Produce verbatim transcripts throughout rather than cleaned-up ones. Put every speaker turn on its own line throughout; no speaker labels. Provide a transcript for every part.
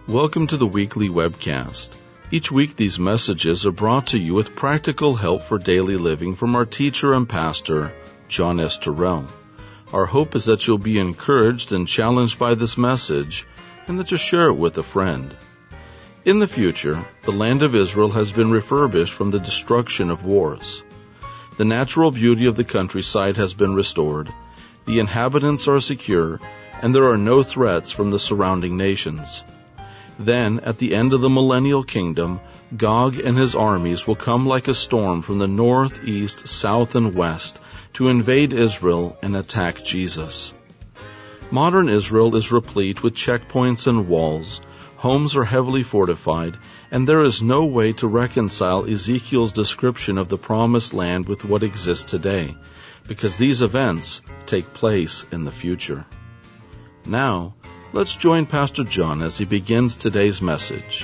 Welcome to the weekly webcast. Each week these messages are brought to you with practical help for daily living from our teacher and pastor, John S. Terrell. Our hope is that you'll be encouraged and challenged by this message, and that you'll share it with a friend. In the future, the land of Israel has been refurbished from the destruction of wars. The natural beauty of the countryside has been restored, the inhabitants are secure, and there are no threats from the surrounding nations. Then, at the end of the millennial kingdom, Gog and his armies will come like a storm from the north, east, south, and west to invade Israel and attack Jesus. Modern Israel is replete with checkpoints and walls, homes are heavily fortified, and there is no way to reconcile Ezekiel's description of the promised land with what exists today, because these events take place in the future. Now, let's join Pastor John as he begins today's message.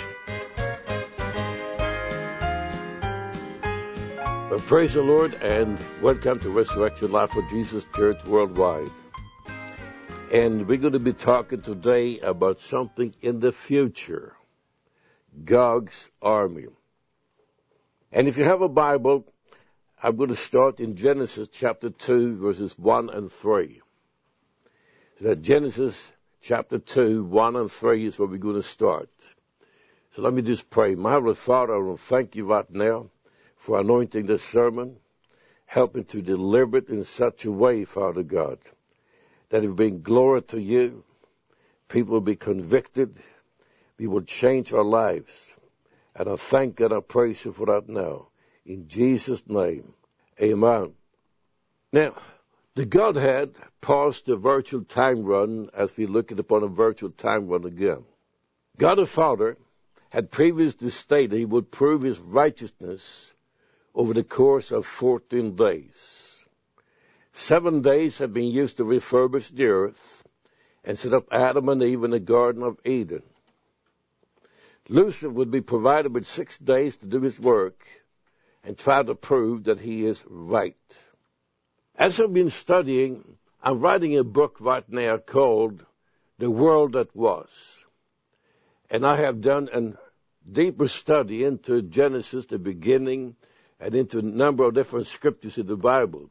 Well, praise the Lord and welcome to Resurrection Life for Jesus Church Worldwide. And we're going to be talking today about something in the future, Gog's army. And if you have a Bible, I'm going to start in Genesis chapter two, verses one and three. So that Genesis chapter two, one and three is where we're going to start. So let me just pray. My Heavenly Father, I want to thank you right now for anointing this sermon, helping to deliver it in such a way, Father God, that it will bring glory to you. People will be convicted. We will change our lives. And I thank and I praise you for that now. In Jesus' name, amen. Now, the Godhead paused the virtual time run as we look upon a virtual time run again. God the Father had previously stated he would prove his righteousness over the course of fourteen days. Seven days had been used to refurbish the earth and set up Adam and Eve in the Garden of Eden. Lucifer would be provided with six days to do his work and try to prove that he is right. As I've been studying, I'm writing a book right now called The World That Was. And I have done a deeper study into Genesis, the beginning, and into a number of different scriptures in the Bible.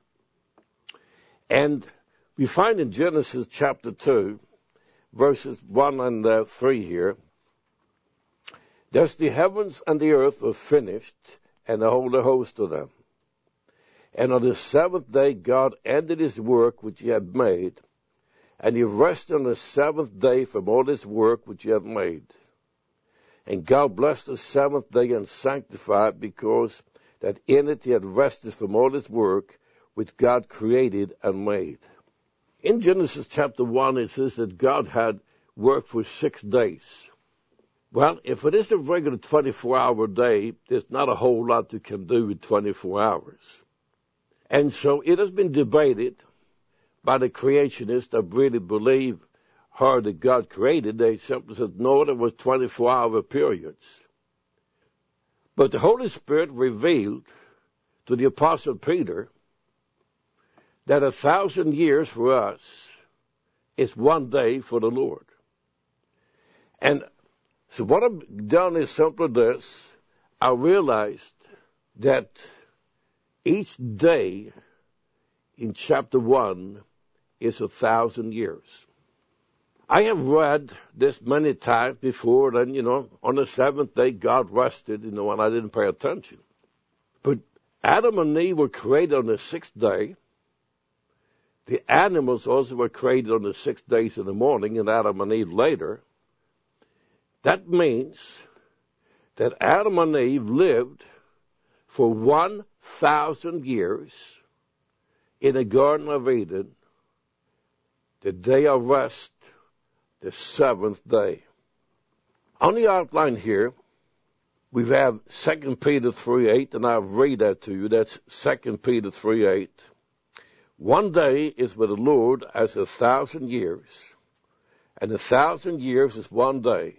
And we find in Genesis chapter two, verses one and uh, three here, thus the heavens and the earth were finished, and the whole host of them. And on the seventh day God ended his work which he had made, and he rested on the seventh day from all his work which he had made. And God blessed the seventh day and sanctified it, because that in it he had rested from all his work which God created and made. In Genesis chapter one it says that God had worked for six days. Well, if it is a regular twenty-four hour day, there's not a whole lot you can do with twenty-four hours. And so it has been debated by the creationists that really believe hard that God created. They simply said, no, there was twenty-four hour periods. But the Holy Spirit revealed to the Apostle Peter that a thousand years for us is one day for the Lord. And so what I've done is simply this. I realized that each day in chapter one is a thousand years. I have read this many times before, then, you know, on the seventh day God rested, you know, and I didn't pay attention. But Adam and Eve were created on the sixth day. The animals also were created on the six days in the morning, and Adam and Eve later. That means that Adam and Eve lived for one thousand years in the Garden of Eden, the day of rest, the seventh day. On the outline here, we have Second Peter three eight, and I'll read that to you. That's Second Peter three eight. One day is with the Lord as a thousand years, and a thousand years is one day.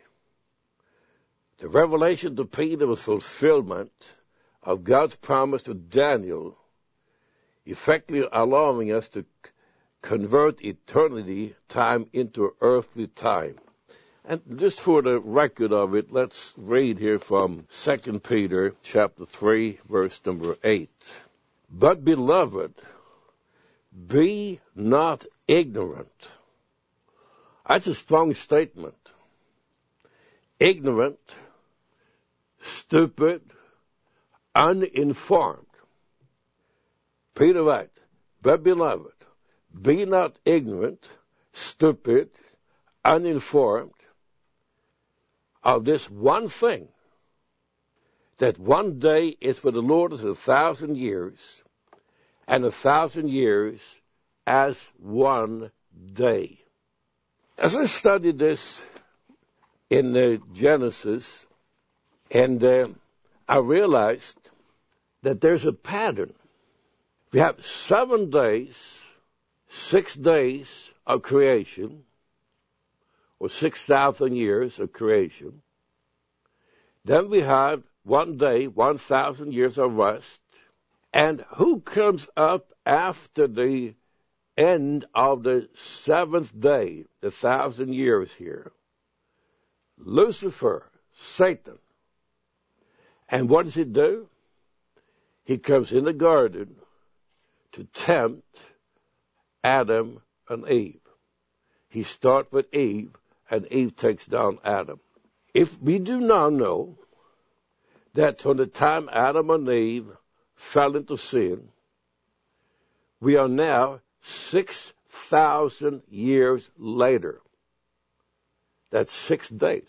The revelation to Peter was fulfillment of God's promise to Daniel, effectively allowing us to convert eternity time into earthly time. And just for the record of it, let's read here from Second Peter chapter three, verse number eight. But beloved, be not ignorant. That's a strong statement. Ignorant, stupid, uninformed. Peter writes, but beloved, be not ignorant, stupid, uninformed of this one thing, that one day is for the Lord as a thousand years, and a thousand years as one day. As I studied this in uh, Genesis, and uh, I realized that there's a pattern. We have seven days, six days of creation, or six thousand years of creation. Then we have one day, one thousand years of rest. And who comes up after the end of the seventh day, the thousand years here? Lucifer, Satan. And what does he do? He comes in the garden to tempt Adam and Eve. He starts with Eve, and Eve takes down Adam. If we do now know that from the time Adam and Eve fell into sin, we are now six thousand years later. That's six days.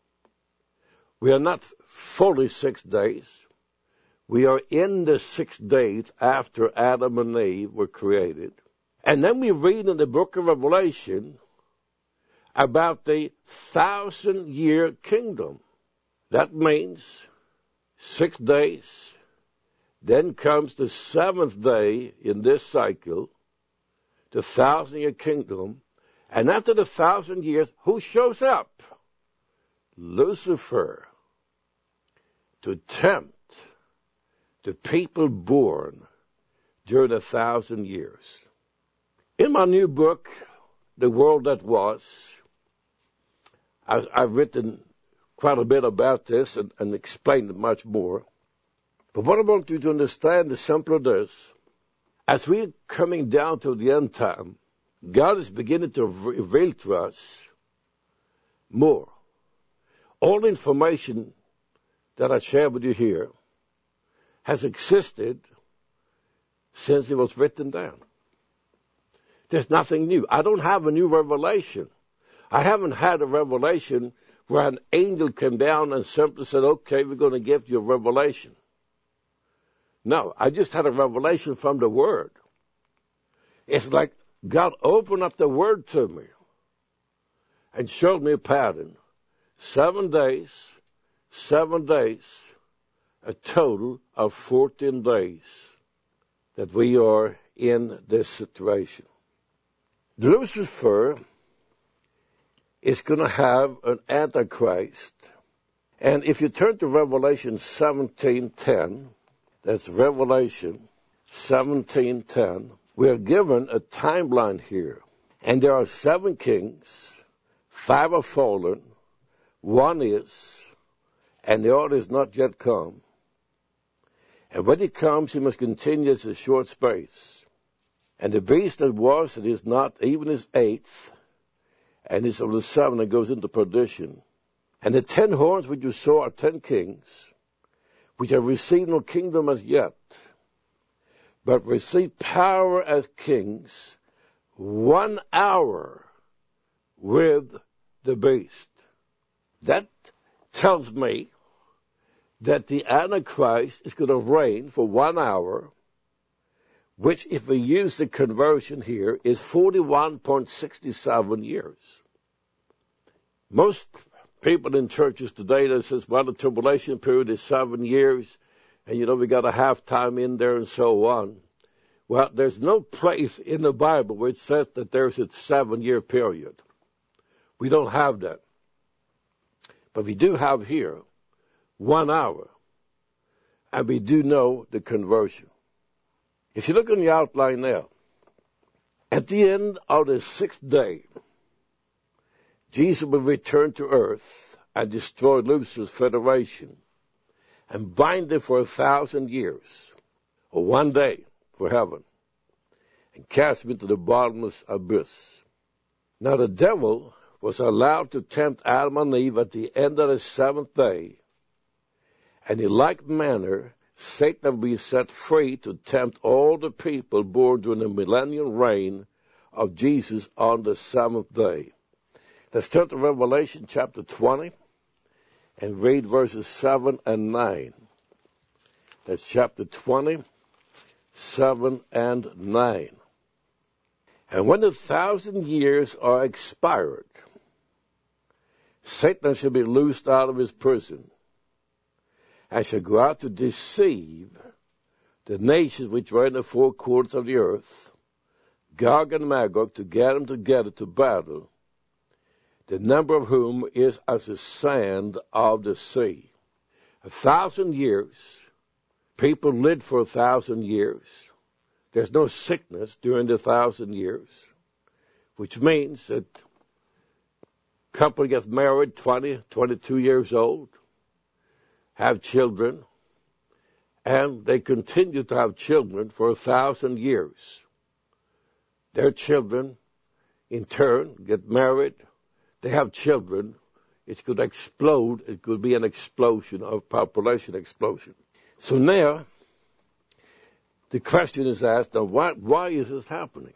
We are not fully six days. We are in the six days after Adam and Eve were created. And then we read in the book of Revelation about the thousand-year kingdom. That means six days. Then comes the seventh day in this cycle, the thousand-year kingdom. And after the thousand years, who shows up? Lucifer, to tempt the people born during a thousand years. In my new book, The World That Was, I, I've written quite a bit about this and, and explained it much more. But what I want you to understand is simply this. As we're coming down to the end time, God is beginning to reveal to us more. All the information that I share with you here has existed since it was written down. There's nothing new. I don't have a new revelation. I haven't had a revelation where an angel came down and simply said, okay, we're going to give you a revelation. No, I just had a revelation from the Word. It's like God opened up the Word to me and showed me a pattern. Seven days, seven days, a total of fourteen days that we are in this situation. Lucifer is going to have an Antichrist. And if you turn to Revelation seventeen ten, that's Revelation seventeen ten, we are given a timeline here. And there are seven kings, five are fallen, one is, and the other is not yet come. And when he comes, he must continue as a short space. And the beast that was, it is not, even his eighth, and is of the seven that goes into perdition. And the ten horns which you saw are ten kings, which have received no kingdom as yet, but receive power as kings one hour with the beast. That tells me that the Antichrist is going to reign for one hour, which, if we use the conversion here, is forty-one point six seven years. Most people in churches today that says, well, the tribulation period is seven years, and, you know, we got a half time in there and so on. Well, there's no place in the Bible where it says that there's a seven-year period. We don't have that. But we do have here one hour, and we do know the conversion. If you look on the outline now, at the end of the sixth day, Jesus will return to earth and destroy Lucifer's federation and bind it for a thousand years, or one day for heaven, and cast him into the bottomless abyss. Now the devil was allowed to tempt Adam and Eve at the end of the seventh day, and in like manner Satan will be set free to tempt all the people born during the millennial reign of Jesus on the seventh day. Let's turn to Revelation chapter twenty and read verses seven and nine. That's chapter twenty, seven and nine. And when the thousand years are expired, Satan shall be loosed out of his prison, and shall go out to deceive the nations which are in the four quarters of the earth, Gog and Magog, to get them together to battle, the number of whom is as the sand of the sea. A thousand years, people lived for a thousand years. There's no sickness during the thousand years, which means that a couple gets married, twenty, twenty-two years old, have children, and they continue to have children for a thousand years. Their children, in turn, get married, they have children. It could explode. It could be an explosion of population explosion. So now, the question is asked, now why, why is this happening?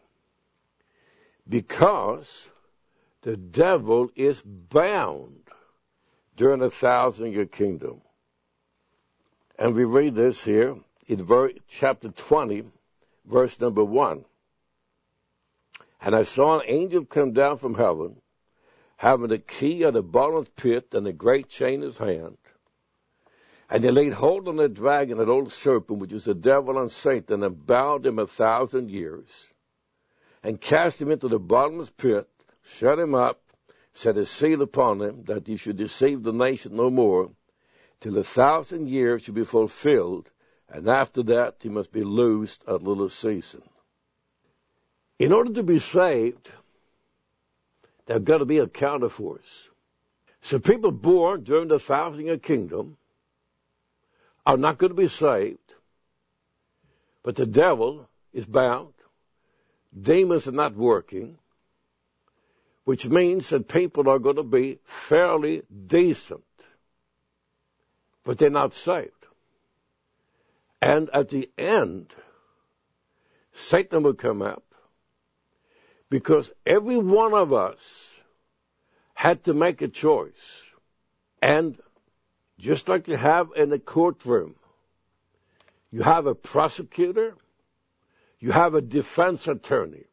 Because the devil is bound during a thousand-year kingdom. And we read this here in ver- chapter twenty, verse number one. And I saw an angel come down from heaven, having the key of the bottomless pit and a great chain in his hand. And they laid hold on the dragon, that old serpent, which is the devil and Satan, and bound him a thousand years, and cast him into the bottomless pit, shut him up, set a seal upon him, that he should deceive the nation no more, till a thousand years should be fulfilled, and after that he must be loosed a little season. In order to be saved, there's got to be a counterforce. So people born during the thousand-year kingdom are not going to be saved, but the devil is bound. Demons are not working, which means that people are going to be fairly decent, but they're not saved. And at the end, Satan will come up, because every one of us had to make a choice. And just like you have in a courtroom, you have a prosecutor, you have a defense attorney.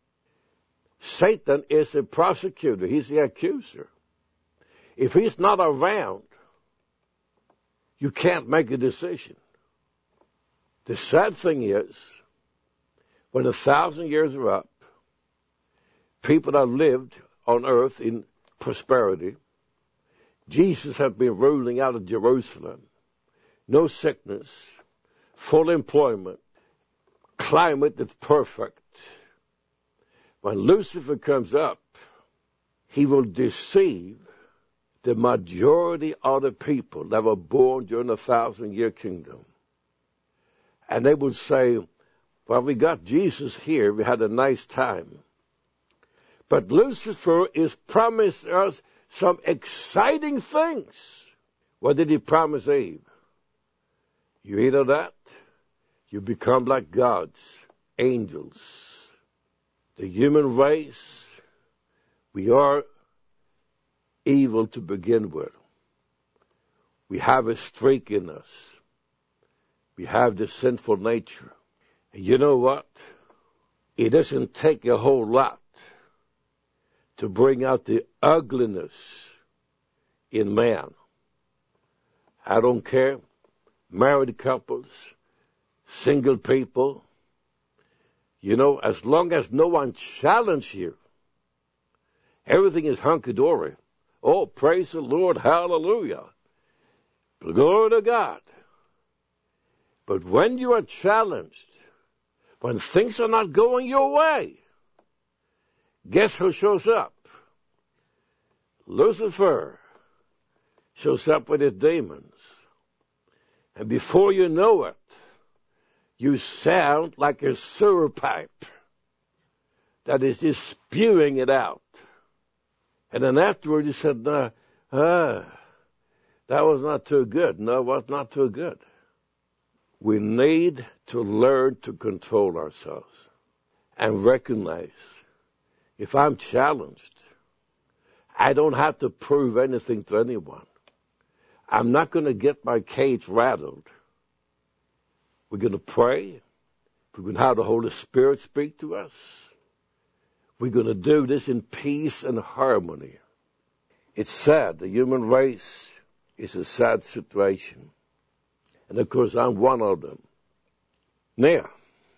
Satan is the prosecutor. He's the accuser. If he's not around, you can't make a decision. The sad thing is, when a thousand years are up, people have lived on earth in prosperity. Jesus has been ruling out of Jerusalem. No sickness, full employment, climate that's perfect. When Lucifer comes up, he will deceive the majority of the people that were born during the thousand-year kingdom. And they will say, well, we got Jesus here. We had a nice time. But Lucifer is promised us some exciting things. What did he promise Eve? You eat of that, you become like gods, angels. The human race, we are evil to begin with. We have a streak in us. We have the sinful nature. And you know what? It doesn't take a whole lot to bring out the ugliness in man. I don't care. Married couples, single people. You know, as long as no one challenges you, everything is hunky-dory. Oh, praise the Lord, hallelujah. Glory to God. But when you are challenged, when things are not going your way, guess who shows up? Lucifer shows up with his demons. And before you know it, you sound like a sewer pipe that is just spewing it out. And then afterward you said, no, ah, that was not too good. No, it was not too good. We need to learn to control ourselves and recognize if I'm challenged, I don't have to prove anything to anyone. I'm not going to get my cage rattled. We're going to pray. We're going to have the Holy Spirit speak to us. We're going to do this in peace and harmony. It's sad. The human race is a sad situation. And of course, I'm one of them. Now,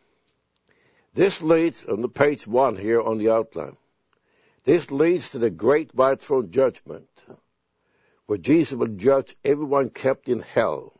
this leads on the page one here on the outline. This leads to the great white throne judgment, where Jesus will judge everyone kept in hell.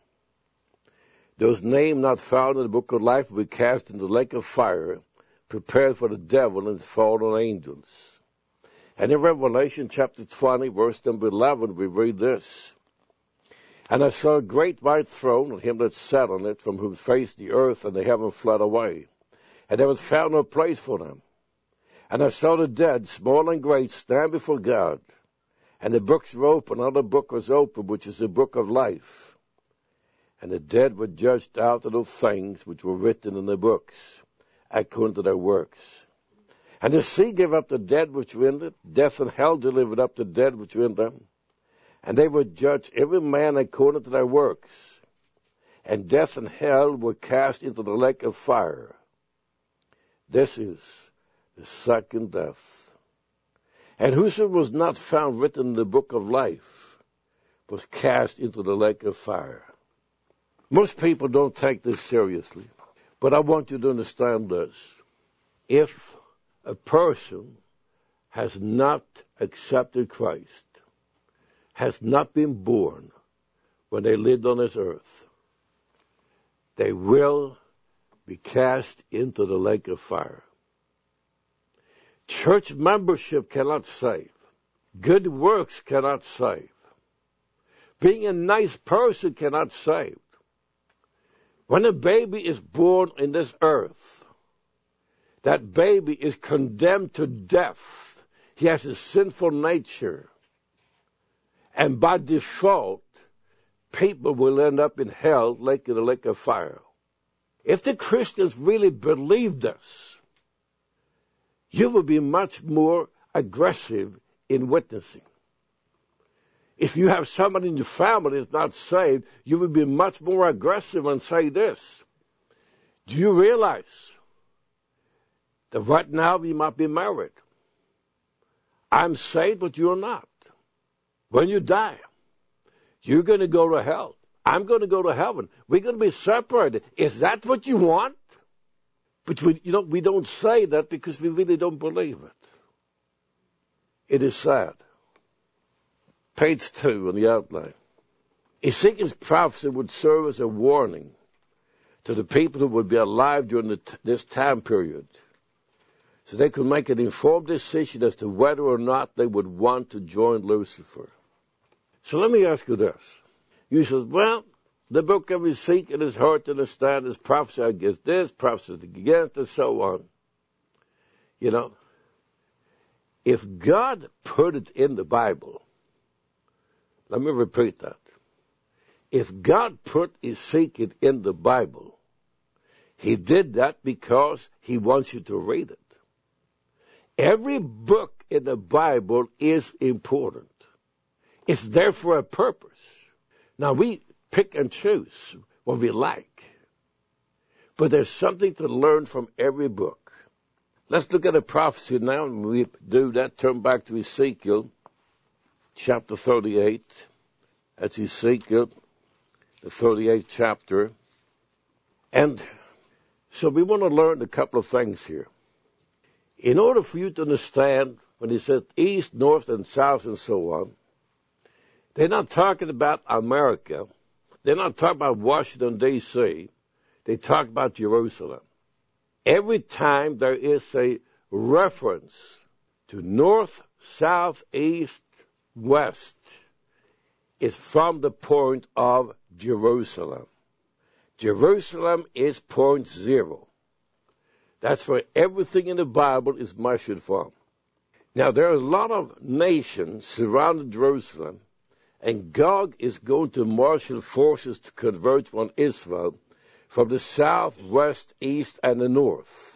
Those names not found in the book of life will be cast into the lake of fire, prepared for the devil and his fallen angels. And in Revelation chapter twenty, verse number eleven, we read this. And I saw a great white throne, and him that sat on it, from whose face the earth and the heaven fled away. And there was found no place for them. And I saw the dead, small and great, stand before God. And the books were open, another book was open, which is the book of life. And the dead were judged out of the things which were written in the books, according to their works. And the sea gave up the dead which were in it, death and hell delivered up the dead which were in them. And they were judged every man according to their works. And death and hell were cast into the lake of fire. This is the second death. And whoso was not found written in the book of life was cast into the lake of fire. Most people don't take this seriously, but I want you to understand this. If a person has not accepted Christ, has not been born when they lived on this earth, they will be cast into the lake of fire. Church membership cannot save. Good works cannot save. Being a nice person cannot save. When a baby is born in this earth, that baby is condemned to death. He has a sinful nature. And by default, people will end up in hell, like in the lake of fire. If the Christians really believed this, you will be much more aggressive in witnessing. If you have somebody in your family that's not saved, you will be much more aggressive and say this. Do you realize that right now you might be married? I'm saved, but you're not. When you die, you're going to go to hell. I'm going to go to heaven. We're going to be separated. Is that what you want? But we, you know, we don't say that because we really don't believe it. It is sad. Page two on the outline. Ezekiel's prophecy would serve as a warning to the people who would be alive during the t- this time period, so they could make an informed decision as to whether or not they would want to join Lucifer. So let me ask you this. You said, well, the book of Ezekiel is hard to understand, is prophecy against this, prophecy against, and so on. You know, if God put it in the Bible, let me repeat that. If God put Ezekiel in the Bible, he did that because he wants you to read it. Every book in the Bible is important. It's there for a purpose. Now, we pick and choose what we like. But there's something to learn from every book. Let's look at a prophecy now. When we do that, turn back to Ezekiel chapter thirty-eight. That's Ezekiel, the thirty-eighth chapter. And so we want to learn a couple of things here. In order for you to understand, when he says east, north, and south, and so on, they're not talking about America. They're not talking about Washington, D C They talk about Jerusalem. Every time there is a reference to north, south, east, west is from the point of Jerusalem. Jerusalem is point zero. That's where everything in the Bible is measured from. Now, there are a lot of nations surrounding Jerusalem, and Gog is going to marshal forces to converge on Israel from the south, west, east, and the north.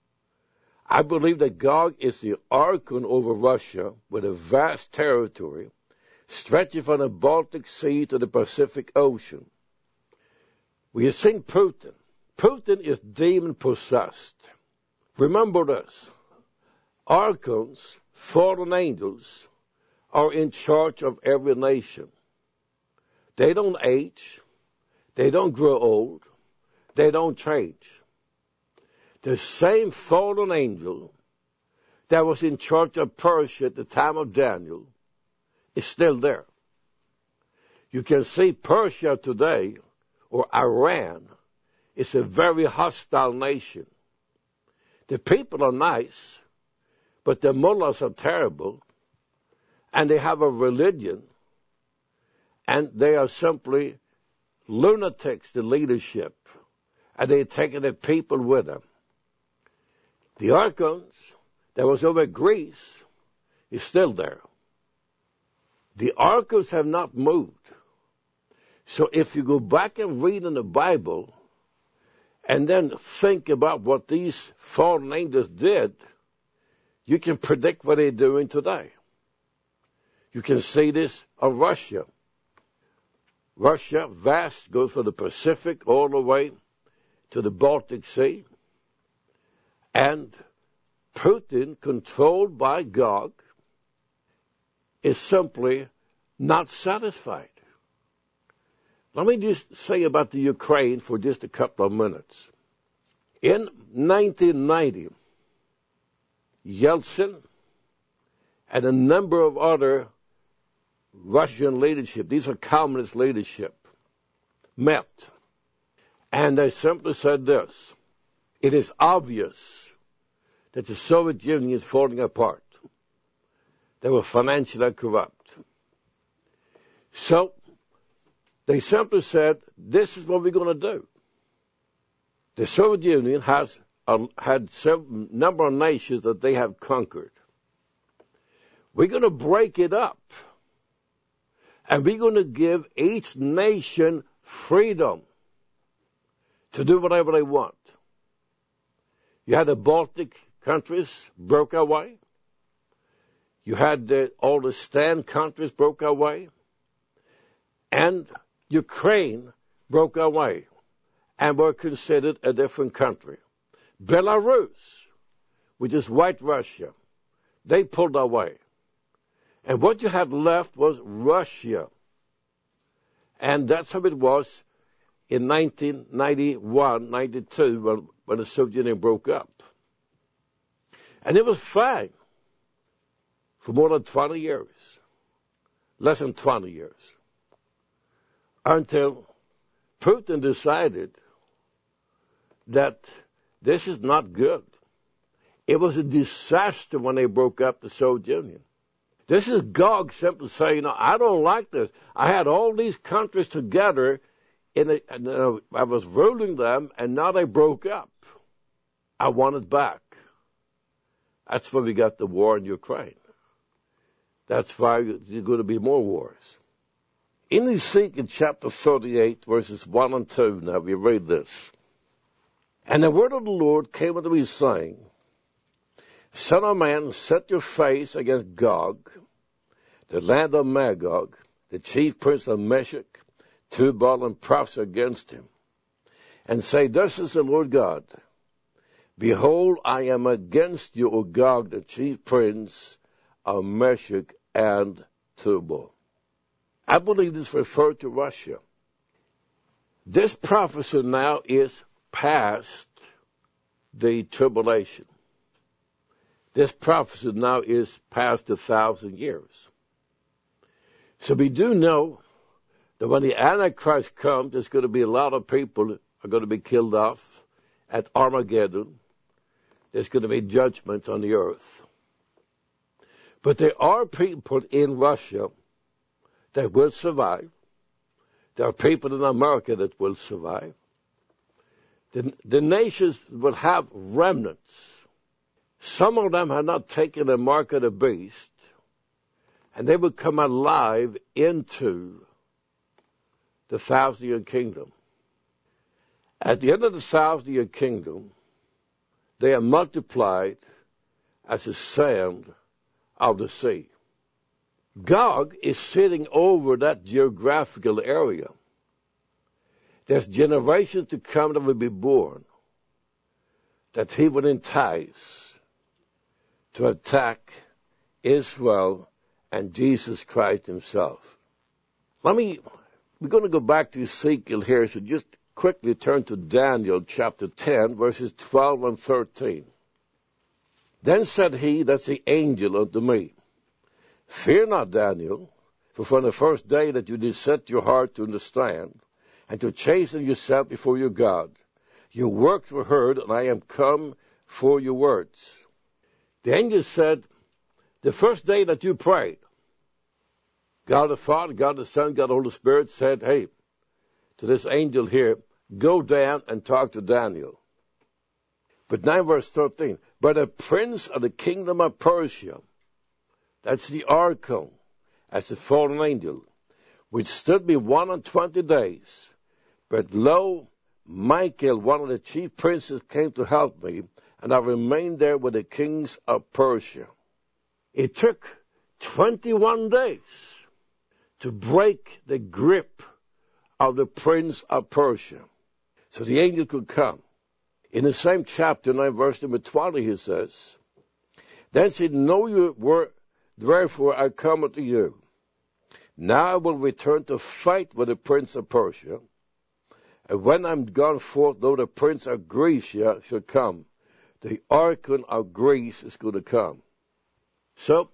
I believe that Gog is the archon over Russia with a vast territory stretching from the Baltic Sea to the Pacific Ocean. We have seen Putin. Putin is demon-possessed. Remember this. Archons, fallen angels, are in charge of every nation. They don't age. They don't grow old. They don't change. The same fallen angel that was in charge of Persia at the time of Daniel is still there. You can see Persia today, or Iran, is a very hostile nation. The people are nice, but the mullahs are terrible, and they have a religion, and they are simply lunatics, the leadership, and they're taking the people with them. The archons that was over Greece is still there. The archons have not moved. So if you go back and read in the Bible and then think about what these fallen angels did, you can predict what they're doing today. You can see this of Russia. Russia, vast, goes from the Pacific all the way to the Baltic Sea. And Putin, controlled by Gog, is simply not satisfied. Let me just say about the Ukraine for just a couple of minutes. In nineteen ninety, Yeltsin and a number of other Russian leadership, these are communist leadership, met. And they simply said this: it is obvious that the Soviet Union is falling apart. They were financially corrupt. So they simply said, this is what we're going to do. The Soviet Union has uh, had a number of nations that they have conquered. We're going to break it up. And we're going to give each nation freedom to do whatever they want. You had the Baltic countries broke away. You had the, all the Stan countries broke away. And Ukraine broke away and were considered a different country. Belarus, which is White Russia, they pulled away. And what you had left was Russia. And that's how it was in nineteen ninety-one, ninety-two, when, when the Soviet Union broke up. And it was fine for more than twenty years, less than twenty years, until Putin decided that this is not good. It was a disaster when they broke up the Soviet Union. This is Gog simply saying, no, I don't like this. I had all these countries together, in a, and, uh, I was ruling them, and now they broke up. I want it back. That's why we got the war in Ukraine. That's why there's going to be more wars. In Ezekiel chapter thirty-eight, verses one and two, now we read this. And the word of the Lord came unto me, saying, Son of man, set your face against Gog, the land of Magog, the chief prince of Meshech, Tubal, and prophesy against him, and say, Thus is the Lord God, Behold, I am against you, O Gog, the chief prince of Meshech and Tubal. I believe this refers to Russia. This prophecy now is past the tribulation. This prophecy now is past a thousand years. So we do know that when the Antichrist comes, there's going to be a lot of people are going to be killed off at Armageddon. There's going to be judgments on the earth. But there are people in Russia that will survive. There are people in America that will survive. The, the nations will have remnants. Some of them have not taken the mark of the beast, and they will come alive into the thousand-year kingdom. At the end of the thousand-year kingdom, they are multiplied as the sand of the sea. Gog is sitting over that geographical area. There's generations to come that will be born that he will entice to attack Israel and Jesus Christ himself. Let me, we're going to go back to Ezekiel here, so just quickly turn to Daniel chapter ten, verses twelve and thirteen. Then said he, that's the angel, unto me, fear not, Daniel, for from the first day that you did set your heart to understand, and to chasten yourself before your God, your works were heard, and I am come for your words. The angel said, the first day that you prayed, God the Father, God the Son, God the Holy Spirit said, hey, to this angel here, go down and talk to Daniel. But now verse thirteen, but the prince of the kingdom of Persia, that's the archon, as the fallen angel, which stood me one and twenty days. But lo, Michael, one of the chief princes, came to help me, and I remained there with the kings of Persia. It took twenty-one days to break the grip of the prince of Persia, so the angel could come. In the same chapter, nine, verse number twenty, he says, then said, know you were, therefore I come unto you. Now I will return to fight with the prince of Persia, and when I'm gone forth, though the prince of Greece should come, the archon of Greece is going to come. So,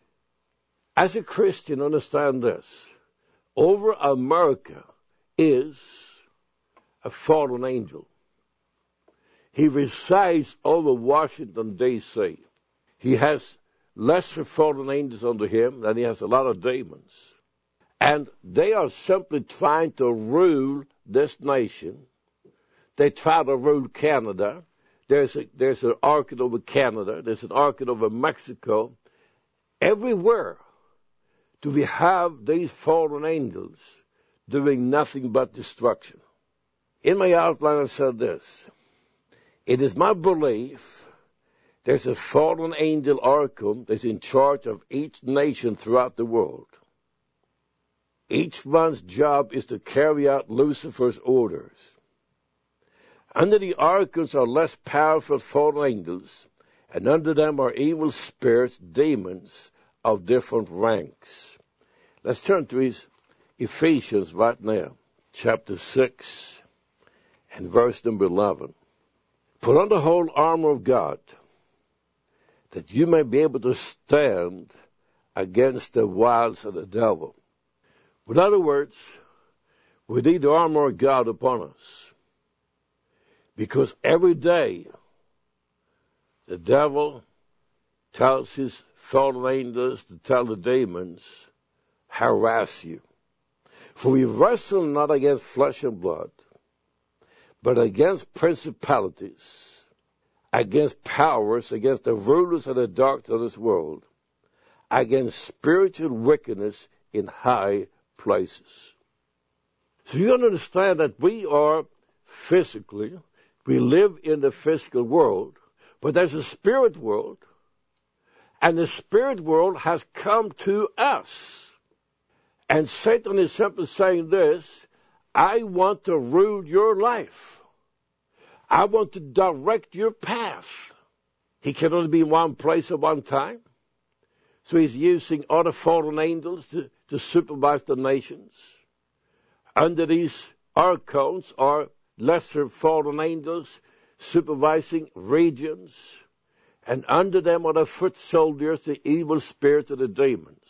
as a Christian, understand this. Over America is a fallen angel. He resides over Washington, D C He has lesser fallen angels under him, and he has a lot of demons. And they are simply trying to rule this nation. They try to rule Canada. There's a, there's an archon over Canada. There's an archon over Mexico. Everywhere do we have these fallen angels doing nothing but destruction. In my outline, I said this. It is my belief there's a fallen angel archon that's in charge of each nation throughout the world. Each one's job is to carry out Lucifer's orders. Under the archons are less powerful fallen angels, and under them are evil spirits, demons of different ranks. Let's turn to Ephesians right now, chapter six and verse number eleven. Put on the whole armor of God, that you may be able to stand against the wiles of the devil. In other words, we need the armor of God upon us. Because every day, the devil tells his fallen angels to tell the demons, harass you. For we wrestle not against flesh and blood, but against principalities, against powers, against the rulers of the darkness of this world, against spiritual wickedness in high places. So you understand that we are physically, we live in the physical world, but there's a spirit world, and the spirit world has come to us. And Satan is simply saying this, I want to rule your life. I want to direct your path. He can only be in one place at one time. So he's using other fallen angels to, to supervise the nations. Under these archons are lesser fallen angels supervising regions. And under them are the foot soldiers, the evil spirits of the demons.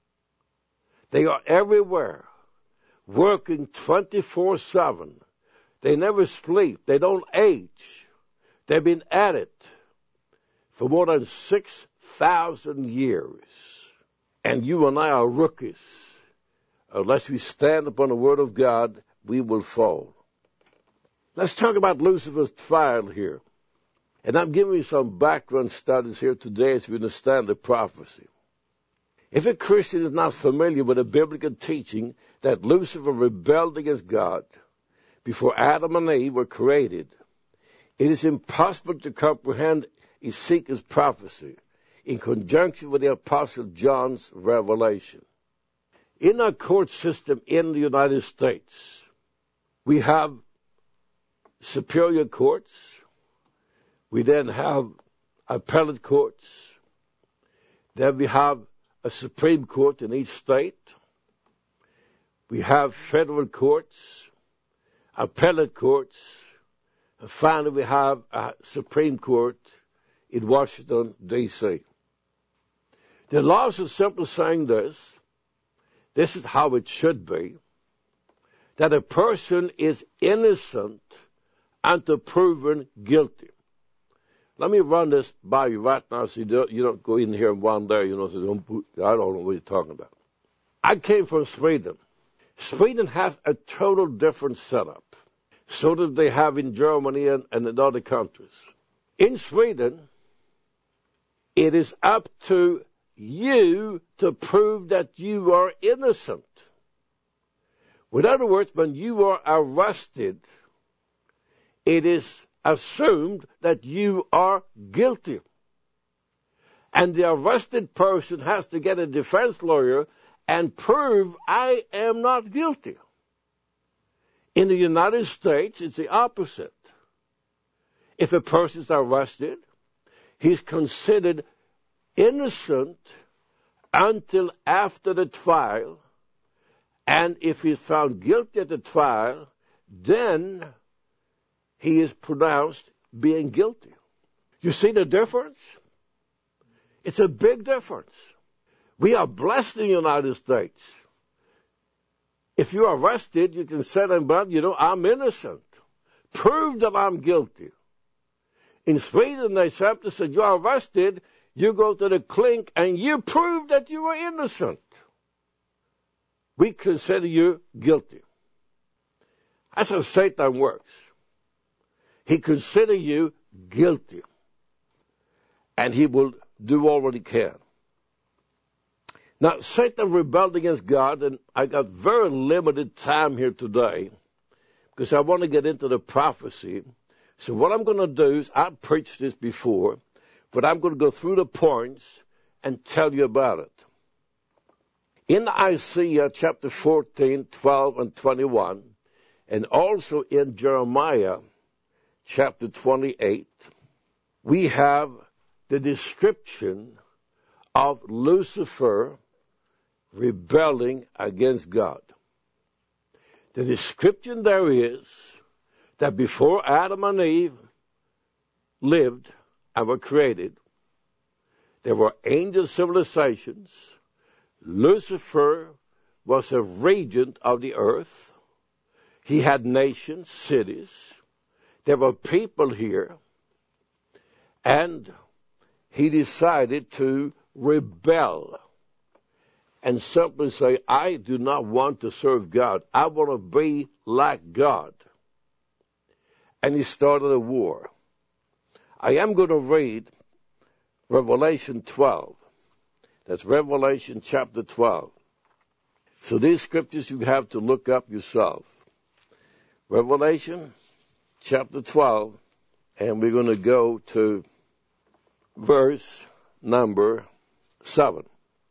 They are everywhere, working twenty-four seven. They never sleep. They don't age. They've been at it for more than six thousand years. And you and I are rookies. Unless we stand upon the Word of God, we will fall. Let's talk about Lucifer's trial here. And I'm giving you some background studies here today as we understand the prophecy. If a Christian is not familiar with the biblical teaching that Lucifer rebelled against God before Adam and Eve were created, it is impossible to comprehend Ezekiel's prophecy in conjunction with the Apostle John's revelation. In our court system in the United States, we have superior courts. We then have appellate courts. Then we have a Supreme Court in each state. We have federal courts, appellate courts, and finally we have a Supreme Court in Washington, D C The laws are simply saying this. This is how it should be, that a person is innocent until proven guilty. Let me run this by you right now so you don't, you don't go in here one day, you know, so don't, I don't know what you're talking about. I came from Sweden. Sweden has a total different setup, so that they have in Germany and, and in other countries. In Sweden, it is up to you to prove that you are innocent. In other words, when you are arrested, it is assumed that you are guilty. And the arrested person has to get a defense lawyer and prove, I am not guilty. In the United States, it's the opposite. If a person is arrested, he's considered innocent until after the trial, and if he's found guilty at the trial, then he is pronounced being guilty. You see the difference? It's a big difference. We are blessed in the United States. If you're arrested, you can say to them, you know, I'm innocent. Prove that I'm guilty. In Sweden, they simply said, you're arrested, you go to the clink, and you prove that you are innocent. We consider you guilty. That's how Satan works. He considers you guilty, and he will do all what he can. Now, Satan rebelled against God, and I got very limited time here today because I want to get into the prophecy. So what I'm going to do is, I've preached this before, but I'm going to go through the points and tell you about it. In Isaiah chapter fourteen, twelve, and twenty-one, and also in Jeremiah chapter twenty-eight, we have the description of Lucifer rebelling against God. The description there is that before Adam and Eve lived and were created, there were angel civilizations. Lucifer was a regent of the earth. He had nations, cities. There were people here. And he decided to rebel and simply say, I do not want to serve God. I want to be like God. And he started a war. I am going to read Revelation twelve. That's Revelation chapter twelve. So these scriptures you have to look up yourself. Revelation chapter twelve, and we're going to go to verse number seven.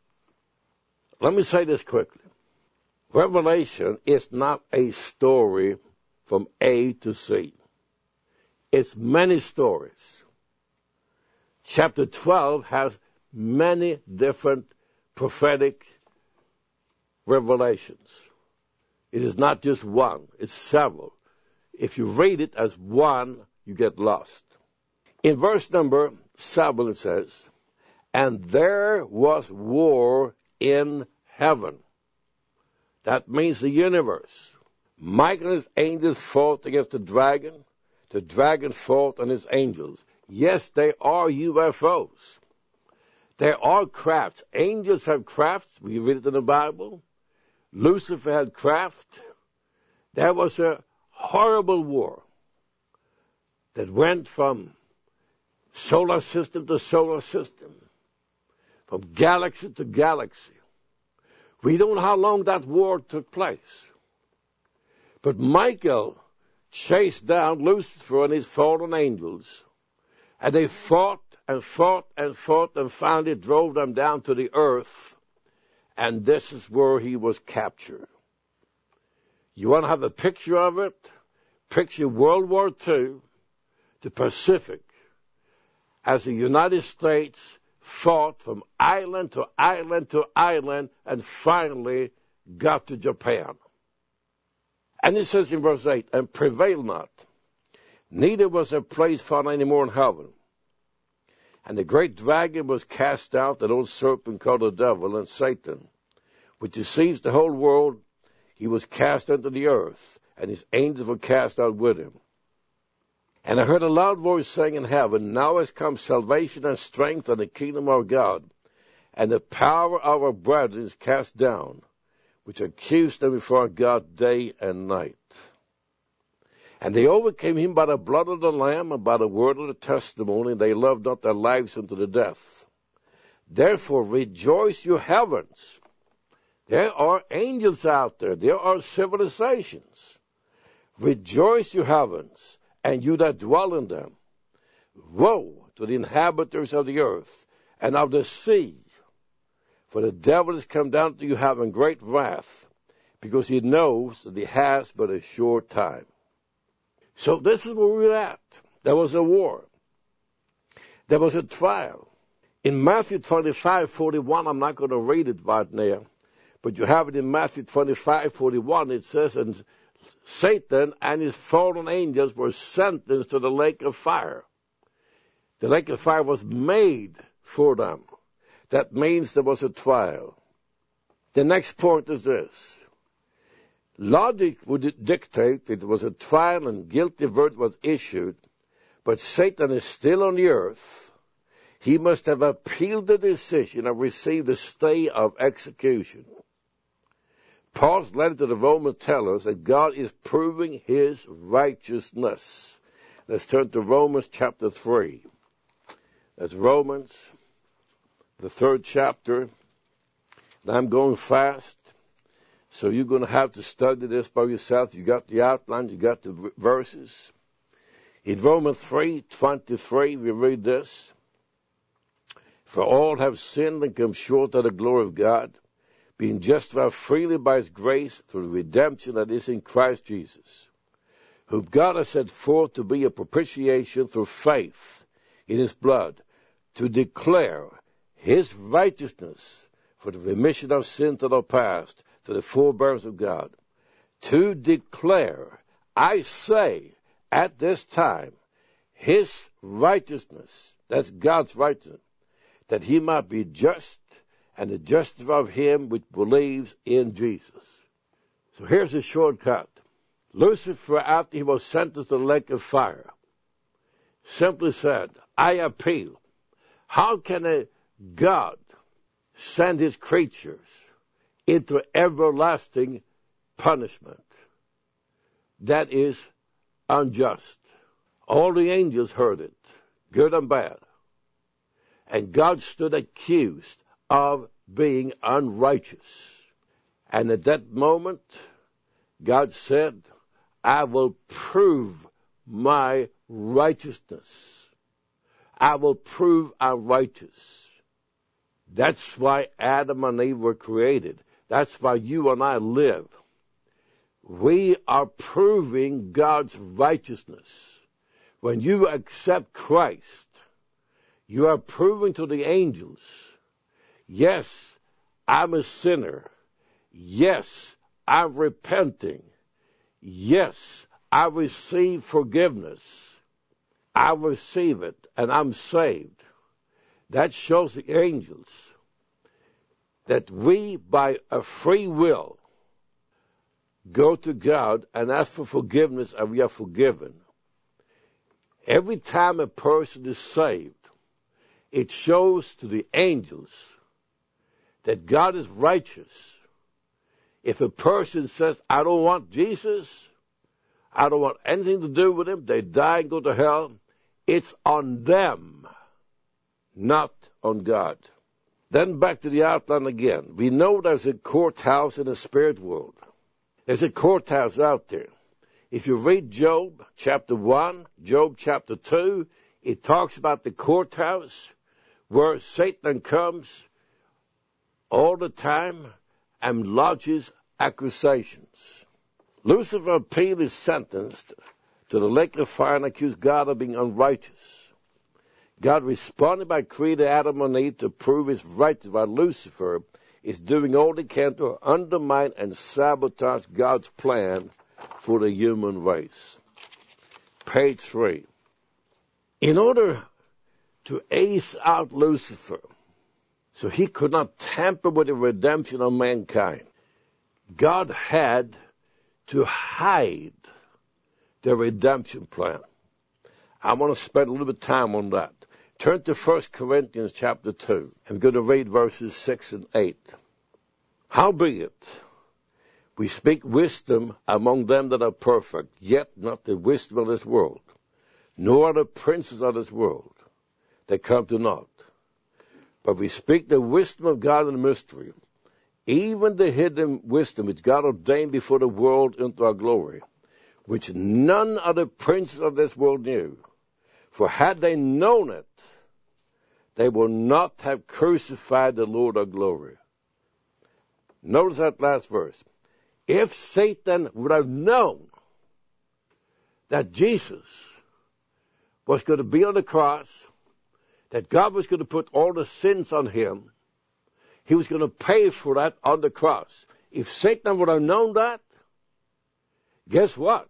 Let me say this quickly. Revelation is not a story from A to Z. It's many stories. Chapter twelve has many different prophetic revelations. It is not just one, it's several. If you read it as one, you get lost. In verse number seven it says, and there was war in heaven. That means the universe. Michael and his angels fought against the dragon. The dragon fought and his angels. Yes, they are U F Os. There are crafts. Angels have crafts. We read it in the Bible. Lucifer had craft. There was a horrible war that went from solar system to solar system, from galaxy to galaxy. We don't know how long that war took place. But Michael chased down Lucifer and his fallen angels, and they fought and fought and fought and finally drove them down to the earth, and this is where he was captured. You want to have a picture of it? Picture World War Two, the Pacific, as the United States fought from island to island to island and finally got to Japan. And it says in verse eight, and prevail not, neither was a place found any more in heaven. And the great dragon was cast out, that old serpent called the devil and Satan, which deceives the whole world. He was cast into the earth, and his angels were cast out with him. And I heard a loud voice saying in heaven, now has come salvation and strength and the kingdom of God, and the power of our brethren is cast down, which accused them before God day and night. And they overcame him by the blood of the Lamb and by the word of the testimony, and they loved not their lives unto the death. Therefore rejoice, you heavens. There are angels out there. There are civilizations. Rejoice, you heavens, and you that dwell in them. Woe to the inhabitants of the earth and of the sea, for the devil has come down to you having great wrath, because he knows that he has but a short time. So this is where we're at. There was a war. There was a trial. In Matthew twenty-five forty-one, I'm not going to read it right now, but you have it in Matthew twenty-five forty-one. It says, and Satan and his fallen angels were sentenced to the lake of fire. The lake of fire was made for them. That means there was a trial. The next point is this. Logic would dictate that it was a trial and guilty verdict was issued, but Satan is still on the earth. He must have appealed the decision and received a stay of execution. Paul's letter to the Romans tells us that God is proving his righteousness. Let's turn to Romans chapter three. That's Romans, the third chapter. And I'm going fast, so you're going to have to study this by yourself. You got the outline, you got the verses. In Romans three twenty-three, we read this. For all have sinned and come short of the glory of God, being justified freely by his grace through the redemption that is in Christ Jesus, whom God has set forth to be a propitiation through faith in his blood, to declare his righteousness for the remission of sins that are past, to the forbearance of God. To declare, I say, at this time, his righteousness, that's God's righteousness, that he might be just, and the justice of him which believes in Jesus. So here's a shortcut. Lucifer, after he was sentenced to the lake of fire, simply said, I appeal. How can a God send his creatures into everlasting punishment? That is unjust. All the angels heard it, good and bad. And God stood accused of being unrighteous. And at that moment, God said, I will prove my righteousness. I will prove I'm righteous. That's why Adam and Eve were created. That's why you and I live. We are proving God's righteousness. When you accept Christ, you are proving to the angels, yes, I'm a sinner. Yes, I'm repenting. Yes, I receive forgiveness. I receive it, and I'm saved. That shows the angels that we, by a free will, go to God and ask for forgiveness, and we are forgiven. Every time a person is saved, it shows to the angels that God is righteous. If a person says, I don't want Jesus, I don't want anything to do with him, they die and go to hell, it's on them, not on God. Then back to the outline again. We know there's a courthouse in the spirit world. There's a courthouse out there. If you read Job chapter one, Job chapter two, it talks about the courthouse where Satan comes all the time and lodges accusations. Lucifer appealed his sentence to the lake of fire and accused God of being unrighteous. God responded by creating Adam and Eve to prove his righteousness, while Lucifer is doing all he can to undermine and sabotage God's plan for the human race. Page three. In order to ace out Lucifer, so he could not tamper with the redemption of mankind, God had to hide the redemption plan. I want to spend a little bit of time on that. Turn to First Corinthians chapter two. I'm going to read verses six and eight. Howbeit, we speak wisdom among them that are perfect, yet not the wisdom of this world, nor the princes of this world, that come to naught. But we speak the wisdom of God in mystery, even the hidden wisdom which God ordained before the world unto our glory, which none of the princes of this world knew. For had they known it, they would not have crucified the Lord of glory. Notice that last verse. If Satan would have known that Jesus was going to be on the cross, that God was going to put all the sins on him, he was going to pay for that on the cross. If Satan would have known that, guess what?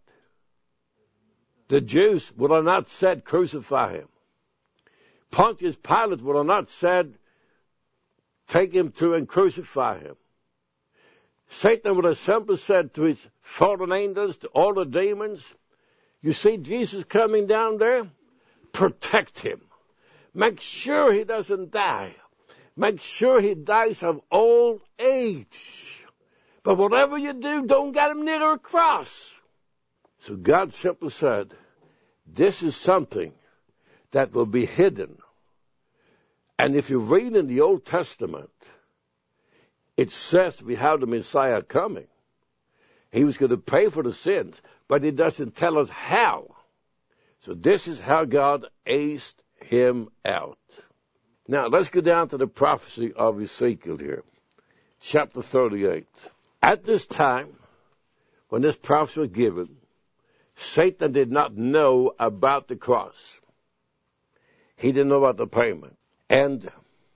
The Jews would have not said, crucify him. Pontius Pilate would have not said, take him to and crucify him. Satan would have simply said to his fallen angels, to all the demons, you see Jesus coming down there? Protect him. Make sure he doesn't die. Make sure he dies of old age. But whatever you do, don't get him near a cross. So God simply said, this is something that will be hidden. And if you read in the Old Testament, it says we have the Messiah coming. He was going to pay for the sins, but it doesn't tell us how. So this is how God aced him out. Now, let's go down to the prophecy of Ezekiel here. Chapter thirty-eight. At this time, when this prophecy was given, Satan did not know about the cross. He didn't know about the payment. And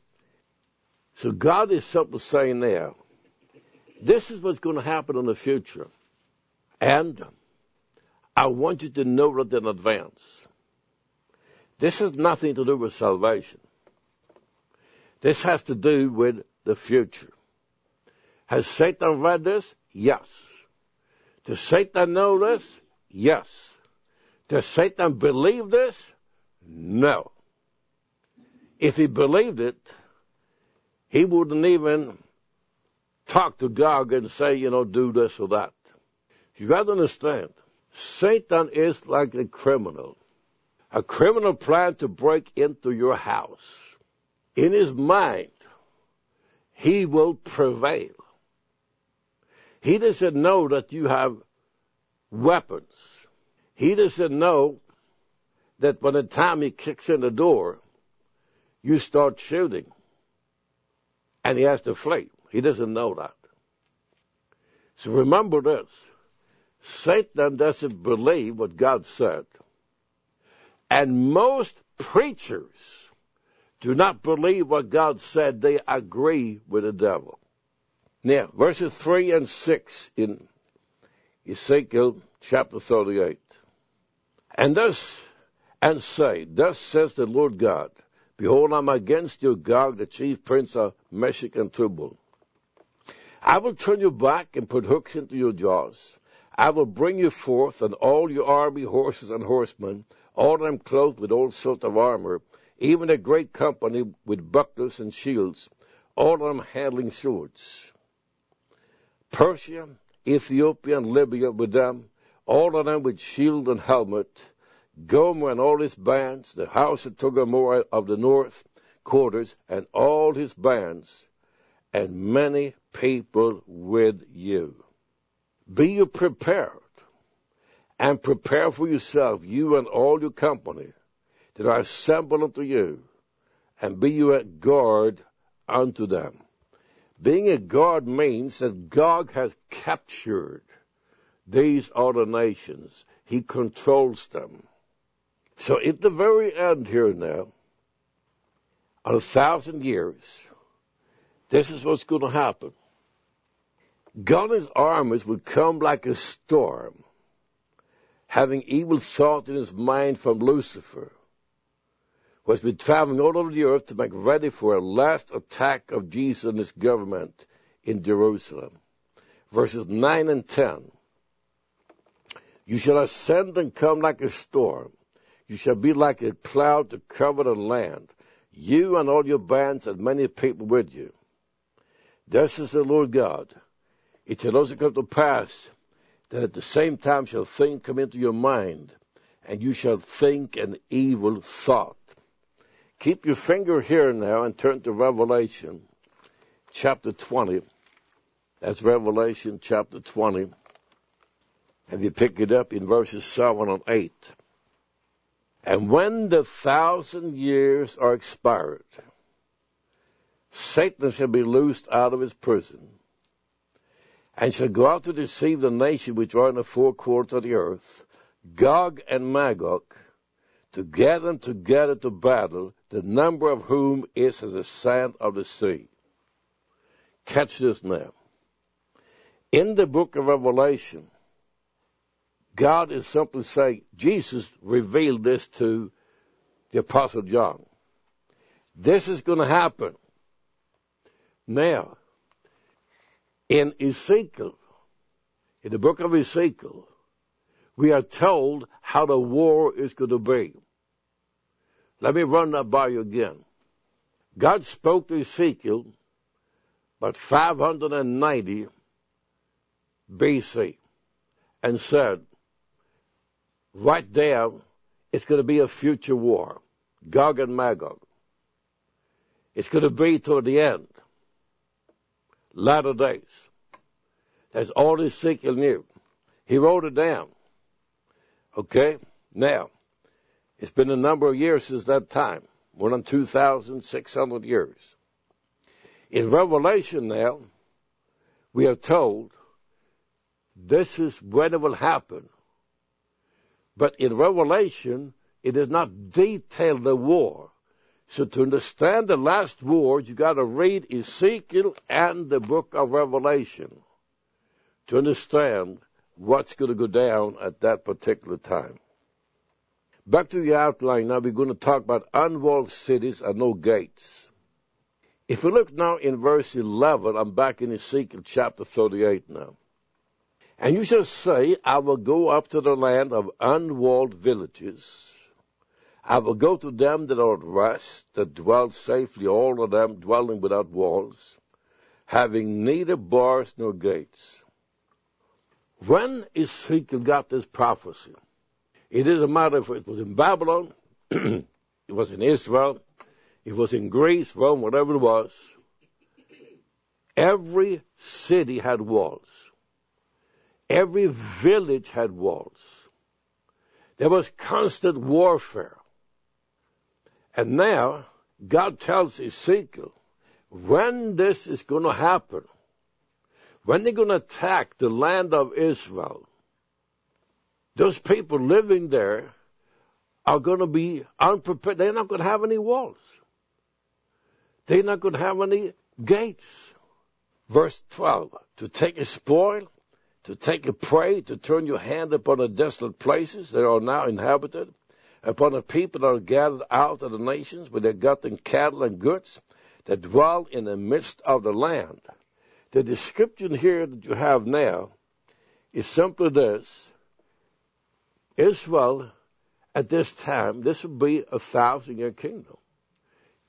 so God is simply saying there, this is what's going to happen in the future. And I want you to know it in advance. This has nothing to do with salvation. This has to do with the future. Has Satan read this? Yes. Does Satan know this? Yes. Does Satan believe this? No. If he believed it, he wouldn't even talk to God and say, you know, do this or that. You got to understand, Satan is like a criminal. A criminal planned to break into your house. In his mind, he will prevail. He doesn't know that you have weapons. He doesn't know that by the time he kicks in the door, you start shooting. And he has to flee. He doesn't know that. So remember this. Satan doesn't believe what God said. And most preachers do not believe what God said. They agree with the devil. Now, verses three and six in Ezekiel chapter thirty-eight. And thus, and say, thus says the Lord God, behold, I'm against you, Gog, the chief prince of Meshech and Tubal. I will turn you back and put hooks into your jaws. I will bring you forth, and all your army, horses and horsemen, all of them clothed with all sorts of armor, even a great company with bucklers and shields, all of them handling swords. Persia, Ethiopia, and Libya with them, all of them with shield and helmet. Gomer and all his bands, the house of Togarmah of the north quarters, and all his bands, and many people with you. Be you prepared, and prepare for yourself, you and all your company, that are assembled unto you, and be you at guard unto them. Being a guard means that God has captured these other nations. He controls them. So at the very end here now, on a thousand years, this is what's going to happen. God and his armies will come like a storm, having evil thought in his mind from Lucifer, who has been traveling all over the earth to make ready for a last attack of Jesus and his government in Jerusalem. Verses nine and ten. You shall ascend and come like a storm. You shall be like a cloud to cover the land, you and all your bands and many people with you. Thus is the Lord God. It shall also come to pass that at the same time shall things come into your mind, and you shall think an evil thought. Keep your finger here now and turn to Revelation chapter twenty. That's Revelation chapter twenty. And you pick it up in verses seven and eight. And when the thousand years are expired, Satan shall be loosed out of his prison, and shall go out to deceive the nation which are in the four quarters of the earth, Gog and Magog, to gather them together to battle, the number of whom is as the sand of the sea. Catch this now. In the book of Revelation, God is simply saying, Jesus revealed this to the Apostle John. This is going to happen. Now, in Ezekiel, in the book of Ezekiel, we are told how the war is going to be. Let me run that by you again. God spoke to Ezekiel about five hundred ninety B C and said, right there, it's going to be a future war, Gog and Magog. It's going to be toward the end, latter days. That's all Ezekiel knew. He wrote it down. Okay? Now, it's been a number of years since that time, more than two thousand six hundred years. In Revelation now, we are told this is when it will happen. But in Revelation, it does not detail the war. So to understand the last war, you got to read Ezekiel and the book of Revelation to understand what's going to go down at that particular time. Back to the outline now, we're going to talk about unwalled cities and no gates. If we look now in verse eleven, I'm back in Ezekiel chapter thirty-eight now. And you shall say, I will go up to the land of unwalled villages. I will go to them that are at rest, that dwell safely, all of them dwelling without walls, having neither bars nor gates. When Ezekiel got this prophecy, it doesn't matter if it was in Babylon, it was in Israel, it was in Greece, Rome, whatever it was. Every city had walls. Every village had walls. There was constant warfare. And now, God tells Ezekiel, when this is going to happen, when they're going to attack the land of Israel, those people living there are going to be unprepared. They're not going to have any walls. They're not going to have any gates. Verse twelve, to take a spoil, to take a prey, to turn your hand upon the desolate places that are now inhabited, upon the people that are gathered out of the nations with their gotten cattle and goods that dwell in the midst of the land. The description here that you have now is simply this. Israel, at this time, this would be a thousand-year kingdom.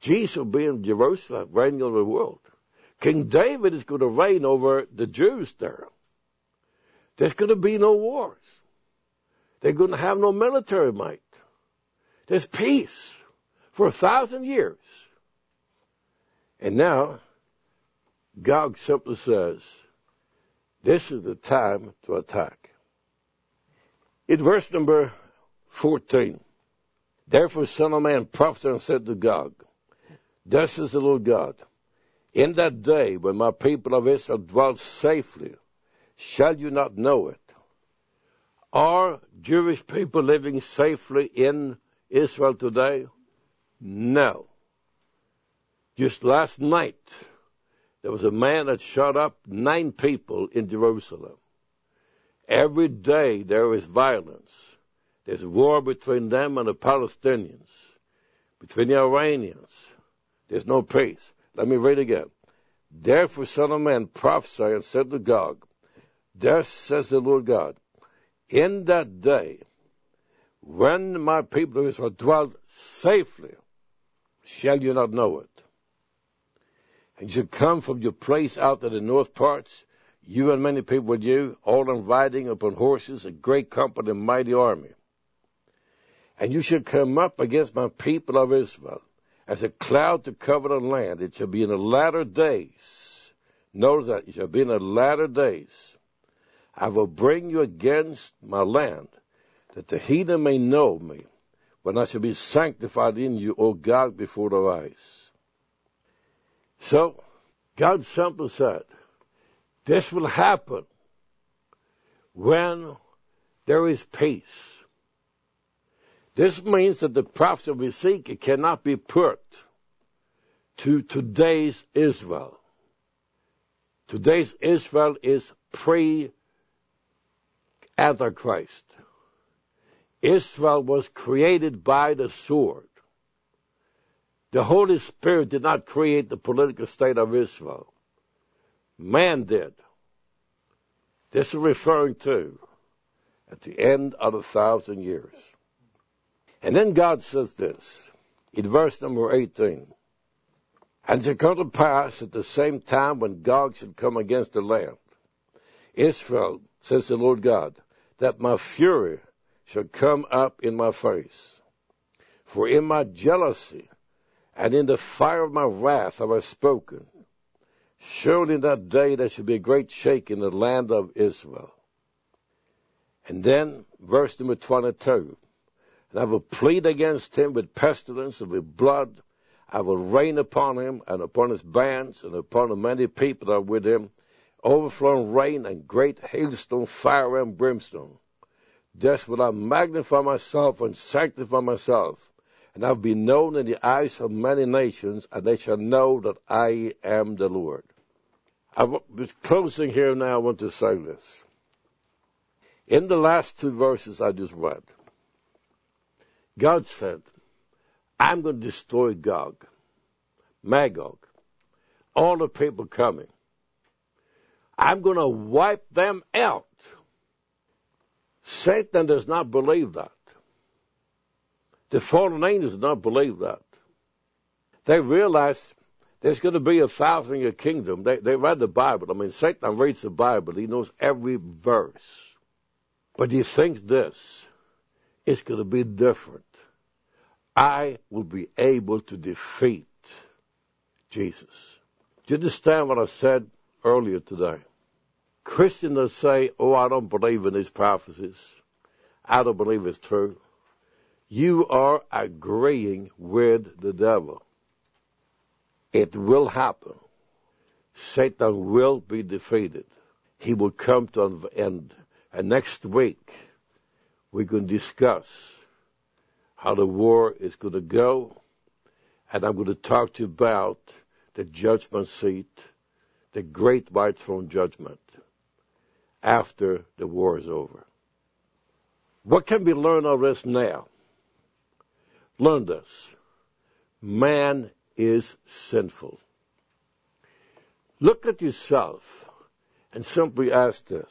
Jesus will be in Jerusalem, reigning over the world. King David is going to reign over the Jews there. There's going to be no wars. They're going to have no military might. There's peace for a thousand years. And now, God simply says, this is the time to attack. In verse number fourteen, therefore, Son of Man, prophesied and said to Gog, thus says the Lord God, in that day when my people of Israel dwell safely, shall you not know it? Are Jewish people living safely in Israel today? No. Just last night, there was a man that shot up nine people in Jerusalem. Every day there is violence. There's war between them and the Palestinians, between the Iranians. There's no peace. Let me read again. Therefore, Son of Man, prophesy and said to Gog, thus says the Lord God, in that day, when my people of Israel dwell safely, shall you not know it? And you shall come from your place out of the north parts, you and many people with you, all on riding upon horses, a great company, a mighty army. And you shall come up against my people of Israel, as a cloud to cover the land. It shall be in the latter days. Notice that, it shall be in the latter days. I will bring you against my land, that the heathen may know me, when I shall be sanctified in you, O God, before their eyes. So, God simply said, this will happen when there is peace. This means that the prophecy of Ezekiel cannot be put to today's Israel. Today's Israel is pre-Antichrist. Israel was created by the sword. The Holy Spirit did not create the political state of Israel. Man did. This is referring to at the end of a thousand years. And then God says this, in verse number eighteen, and it shall come to pass at the same time when Gog should come against the land, Israel, says the Lord God, that my fury shall come up in my face. For in my jealousy and in the fire of my wrath have I spoken. Surely in that day there shall be a great shake in the land of Israel. And then, verse number twenty-two, and I will plead against him with pestilence and with blood. I will rain upon him and upon his bands and upon the many people that are with him, overflowing rain and great hailstone, fire and brimstone. Thus will I magnify myself and sanctify myself, and I will be known in the eyes of many nations, and they shall know that I am the Lord. I was closing here now. I want to say this. In the last two verses I just read, God said, I'm going to destroy Gog, Magog, all the people coming. I'm going to wipe them out. Satan does not believe that. The fallen angels do not believe that. They realize there's going to be a thousand-year kingdom. They, they read the Bible. I mean, Satan reads the Bible. He knows every verse. But he thinks this, it's going to be different. I will be able to defeat Jesus. Do you understand what I said earlier today? Christians that say, oh, I don't believe in these prophecies. I don't believe it's true. You are agreeing with the devil. It will happen. Satan will be defeated. He will come to an end. And next week, we're going to discuss how the war is going to go. And I'm going to talk to you about the judgment seat, the great white throne judgment, after the war is over. What can we learn of this now? Learn this. Man is sinful. Look at yourself and simply ask this.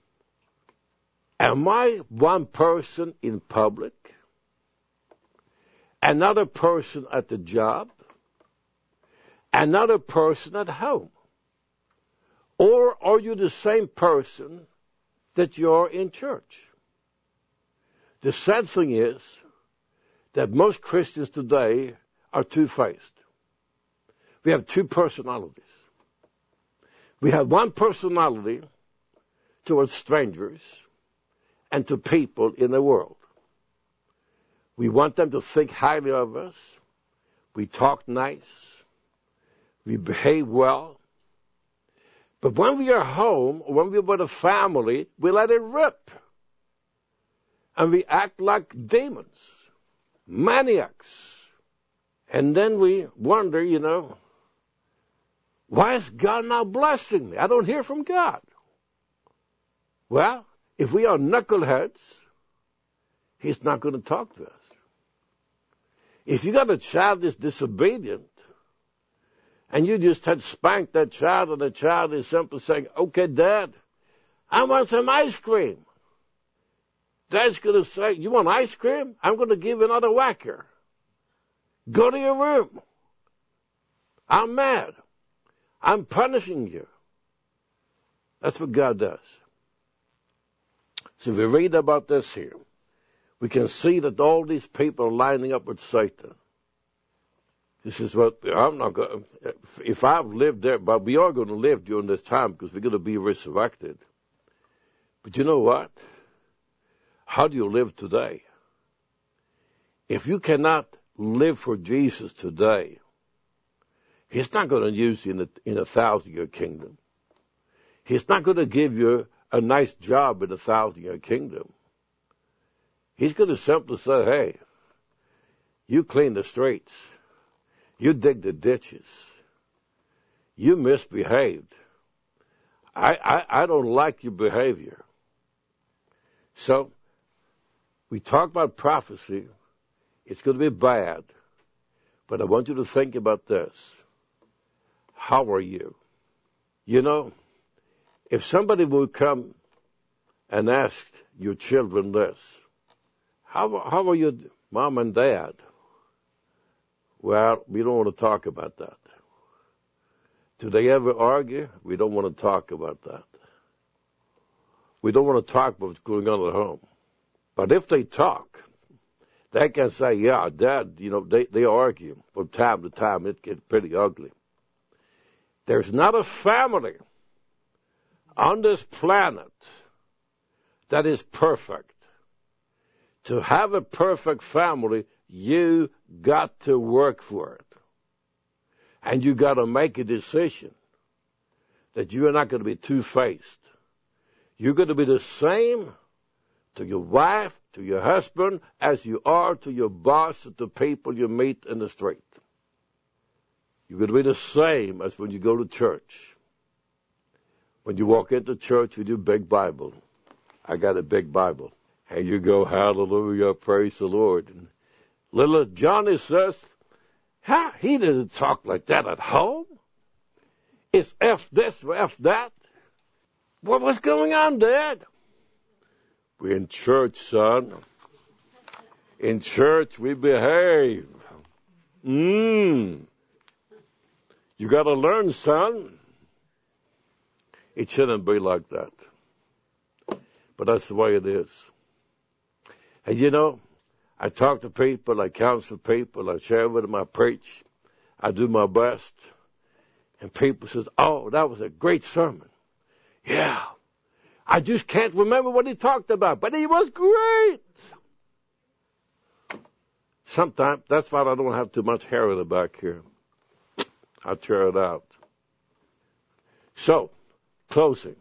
Am I one person in public? Another person at the job? another person at home? Or are you the same person that you're in church? The sad thing is that most Christians today are two-faced. We have two personalities. We have one personality towards strangers and to people in the world. We want them to think highly of us. We talk nice. We behave well. But when we are home, or when we're with a family, we let it rip. And we act like demons, maniacs. And then we wonder, you know, why is God not blessing me? I don't hear from God. Well, if we are knuckleheads, He's not going to talk to us. If you got a child that's disobedient, and you just had spanked that child, and the child is simply saying, okay, Dad, I want some ice cream. Dad's going to say, you want ice cream? I'm going to give you another whacker. Go to your room. I'm mad. I'm punishing you. That's what God does. So if we read about this here, we can see that all these people are lining up with Satan. This is what I'm not going. If I've lived there, but we are going to live during this time because we're going to be resurrected. But you know what? How do you live today? If you cannot live for Jesus today, He's not going to use you in a, in a thousand-year kingdom. He's not going to give you a nice job in a thousand-year kingdom. He's going to simply say, hey, you clean the streets. You dig the ditches. You misbehaved. I, I, I don't like your behavior. So, we talk about prophecy. It's going to be bad. But I want you to think about this. How are you? You know, if somebody would come and ask your children this, how, how are you, Mom and Dad? Well, we don't want to talk about that. Do they ever argue? We don't want to talk about that. We don't want to talk about what's going on at home. But if they talk, they can say, yeah, Dad, you know, they, they argue from time to time. It gets pretty ugly. There's not a family on this planet that is perfect. To have a perfect family, you got to work for it. And you got to make a decision that you are not going to be two-faced. You're going to be the same to your wife, to your husband, as you are to your boss, and to people you meet in the street. You're going to be the same as when you go to church. When you walk into church with your big Bible. I got a big Bible. And you go, hallelujah, praise the Lord. And little Johnny says, huh, he didn't talk like that at home. It's F this or F that. What was going on, Dad? We're in church, son. In church, we behave. Mmm. You got to learn, son. It shouldn't be like that. But that's the way it is. And you know, I talk to people, I counsel people, I share with them, I preach, I do my best. And people says, oh, that was a great sermon. Yeah. I just can't remember what he talked about, but he was great. Sometimes, that's why I don't have too much hair in the back here. I tear it out. So, closing.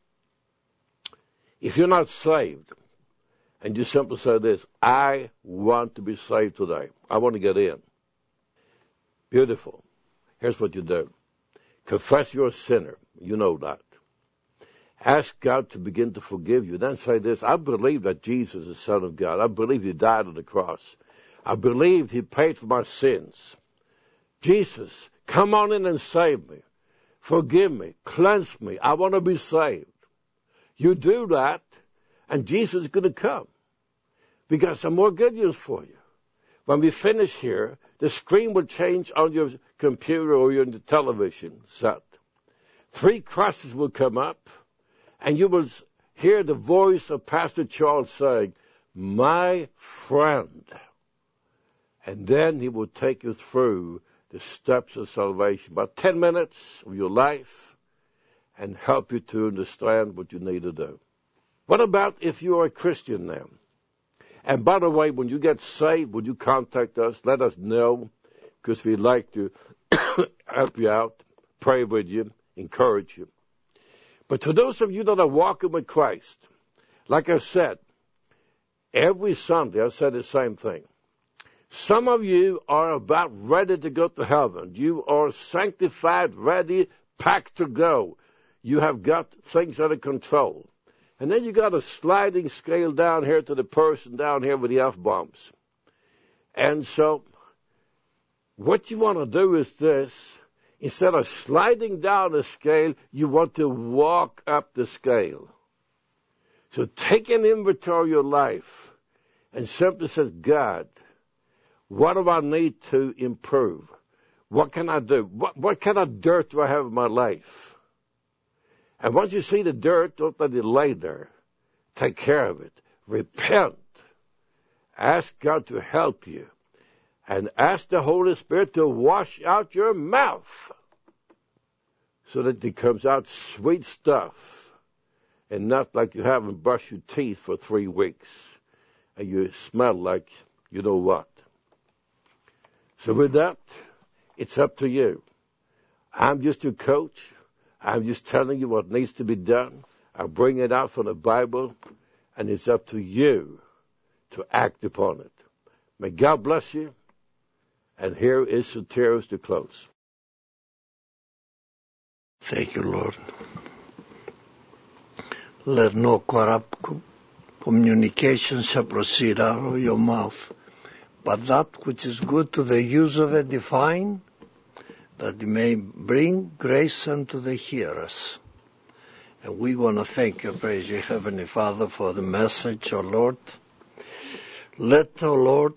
If you're not saved, and you simply say this, I want to be saved today. I want to get in. Beautiful. Here's what you do. Confess you're a sinner. You know that. Ask God to begin to forgive you. Then say this, I believe that Jesus is the Son of God. I believe He died on the cross. I believe He paid for my sins. Jesus, come on in and save me. Forgive me. Cleanse me. I want to be saved. You do that, and Jesus is going to come. We got some more good news for you. When we finish here, the screen will change on your computer or your television set. Three crosses will come up, and you will hear the voice of Pastor Charles saying, "My friend." And then he will take you through the steps of salvation, about ten minutes of your life, and help you to understand what you need to do. What about if you are a Christian now? And by the way, when you get saved, would you contact us? Let us know, because we'd like to help you out, pray with you, encourage you. But to those of you that are walking with Christ, like I said, every Sunday I said the same thing. Some of you are about ready to go to heaven. You are sanctified, ready, packed to go. You have got things under control. And then you got a sliding scale down here to the person down here with the F-bombs. And so what you want to do is this. Instead of sliding down the scale, you want to walk up the scale. So take an inventory of your life and simply say, God, what do I need to improve? What can I do? What, what kind of dirt do I have in my life? And once you see the dirt, don't let it lay there. Take care of it. Repent. Ask God to help you. And ask the Holy Spirit to wash out your mouth so that it comes out sweet stuff and not like you haven't brushed your teeth for three weeks and you smell like you know what. So with that, it's up to you. I'm just a coach. I'm just telling you what needs to be done. I bring it out from the Bible, and it's up to you to act upon it. May God bless you. And here is Soterios to close.
Thank you, Lord. Let no corrupt communication shall proceed out of your mouth, but that which is good to the use of edifying, that it may bring grace unto the hearers. And we want to thank you, praise you, Heavenly Father, for the message, O Lord. Let, O Lord,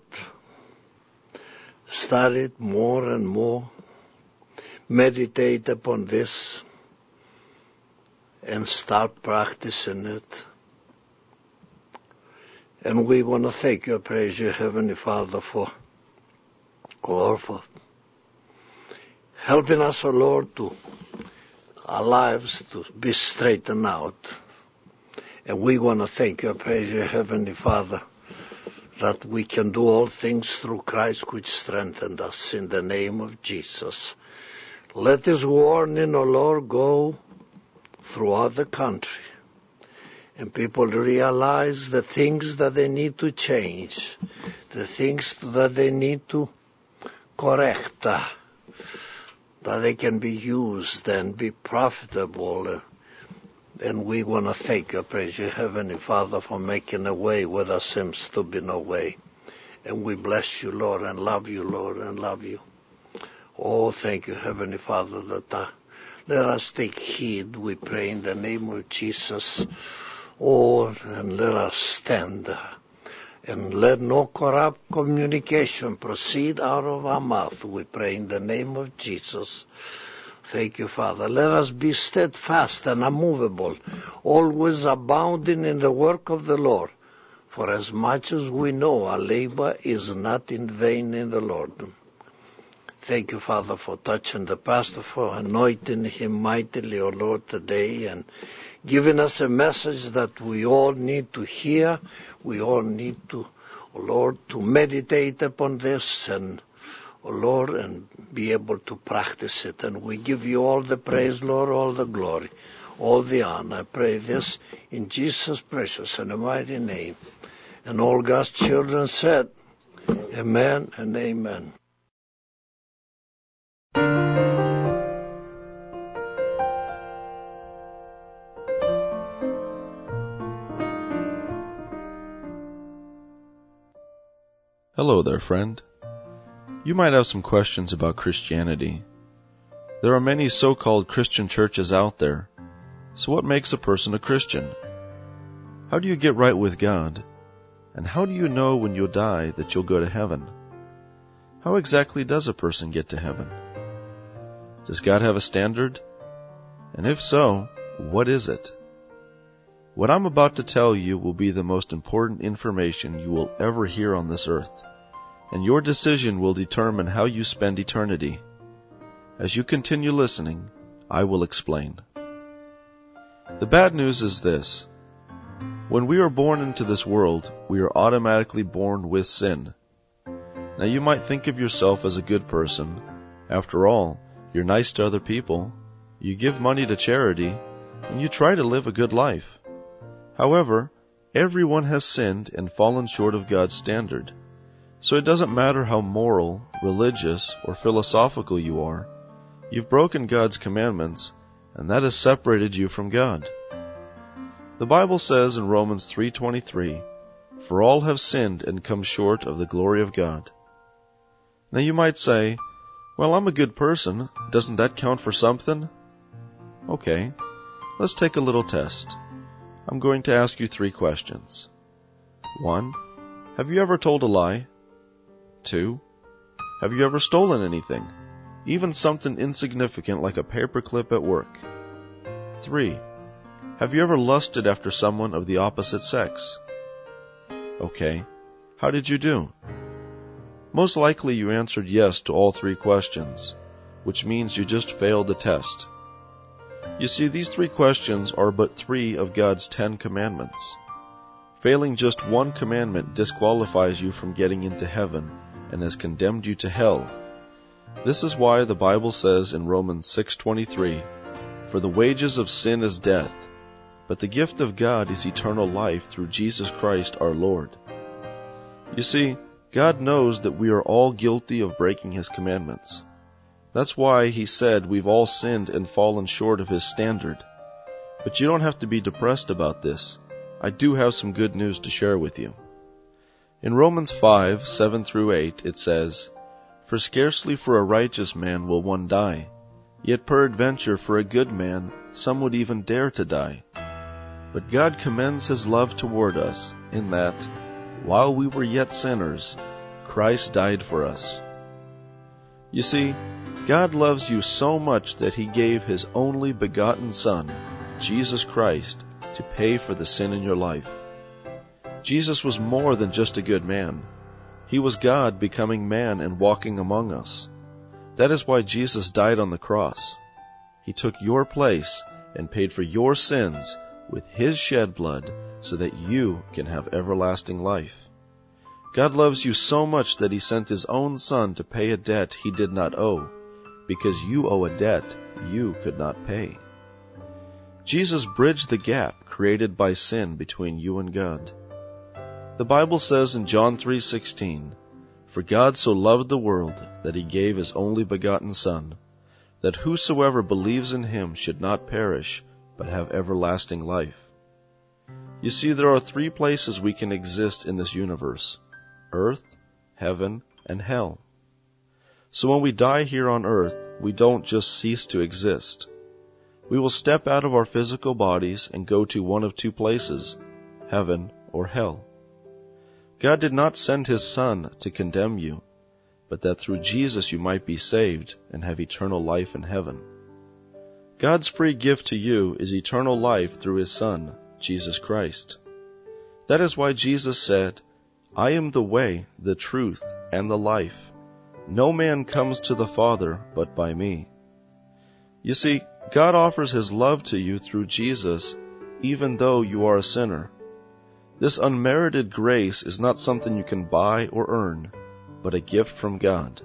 study it more and more, meditate upon this, and start practicing it. And we want to thank you, praise you, Heavenly Father, for, Lord, for helping us, O Lord, to our lives to be straightened out. And we want to thank you, praise you, Heavenly Father, that we can do all things through Christ which strengthened us, in the name of Jesus. Let this warning, O Lord, go throughout the country, and people realize the things that they need to change, the things that they need to correct, uh, that they can be used and be profitable. Uh, and we want to thank you, praise you, Heavenly Father, for making a way where there seems to be no way. And we bless you, Lord, and love you, Lord, and love you. Oh, thank you, Heavenly Father, that uh, let us take heed, we pray, in the name of Jesus. Oh, and let us stand. Uh, and let no corrupt communication proceed out of our mouth, we pray, in the name of Jesus. Thank you, Father. Let us be steadfast and unmovable, always abounding in the work of the Lord. For as much as we know, our labor is not in vain in the Lord. Thank you, Father, for touching the pastor, for anointing him mightily, O Lord, today, and giving us a message that we all need to hear. We all need to, O Lord, to meditate upon this, and, O Lord, and be able to practice it. And we give you all the praise, Lord, all the glory, all the honor. I pray this in Jesus' precious and mighty name. And all God's children said, amen and amen.
Hello there, friend. You might have some questions about Christianity. There are many so-called Christian churches out there. So what makes a person a Christian? How do you get right with God? And how do you know when you die that you'll go to heaven?
How exactly does a person get to heaven? Does God have a standard? And if so, what is it? What I'm about to tell you will be the most important information you will ever hear on this earth, and your decision will determine how you spend eternity. As you continue listening, I will explain. The bad news is this. When we are born into this world, we are automatically born with sin. Now you might think of yourself as a good person. After all, you're nice to other people, you give money to charity, and you try to live a good life. However, everyone has sinned and fallen short of God's standard. So it doesn't matter how moral, religious, or philosophical you are, you've broken God's commandments, and that has separated you from God. The Bible says in Romans three twenty-three, "For all have sinned and come short of the glory of God." Now you might say, "Well, I'm a good person. Doesn't that count for something?" Okay, let's take a little test. I'm going to ask you three questions. One, have you ever told a lie? Two, have you ever stolen anything, even something insignificant like a paperclip at work? Three, have you ever lusted after someone of the opposite sex? Okay, how did you do? Most likely you answered yes to all three questions, which means you just failed the test. You see, these three questions are but three of God's Ten Commandments. Failing just one commandment disqualifies you from getting into heaven and has condemned you to hell. This is why the Bible says in Romans six twenty-three, "For the wages of sin is death, but the gift of God is eternal life through Jesus Christ our Lord." You see, God knows that we are all guilty of breaking His commandments. That's why He said we've all sinned and fallen short of His standard. But you don't have to be depressed about this. I do have some good news to share with you. In Romans five, seven through eight, it says, "For scarcely for a righteous man will one die, yet peradventure for a good man some would even dare to die. But God commends His love toward us, in that, while we were yet sinners, Christ died for us." You see, God loves you so much that He gave His only begotten Son, Jesus Christ, to pay for the sin in your life. Jesus was more than just a good man. He was God becoming man and walking among us. That is why Jesus died on the cross. He took your place and paid for your sins with His shed blood so that you can have everlasting life. God loves you so much that He sent His own Son to pay a debt He did not owe, because you owe a debt you could not pay. Jesus bridged the gap created by sin between you and God. The Bible says in John three sixteen, "For God so loved the world that He gave His only begotten Son, that whosoever believes in Him should not perish, but have everlasting life." You see, there are three places we can exist in this universe: earth, heaven, and hell. So when we die here on earth, we don't just cease to exist. We will step out of our physical bodies and go to one of two places, heaven or hell. God did not send His Son to condemn you, but that through Jesus you might be saved and have eternal life in heaven. God's free gift to you is eternal life through His Son, Jesus Christ. That is why Jesus said, "I am the way, the truth, and the life. No man comes to the Father but by me." You see, God offers His love to you through Jesus, even though you are a sinner. This unmerited grace is not something you can buy or earn, but a gift from God.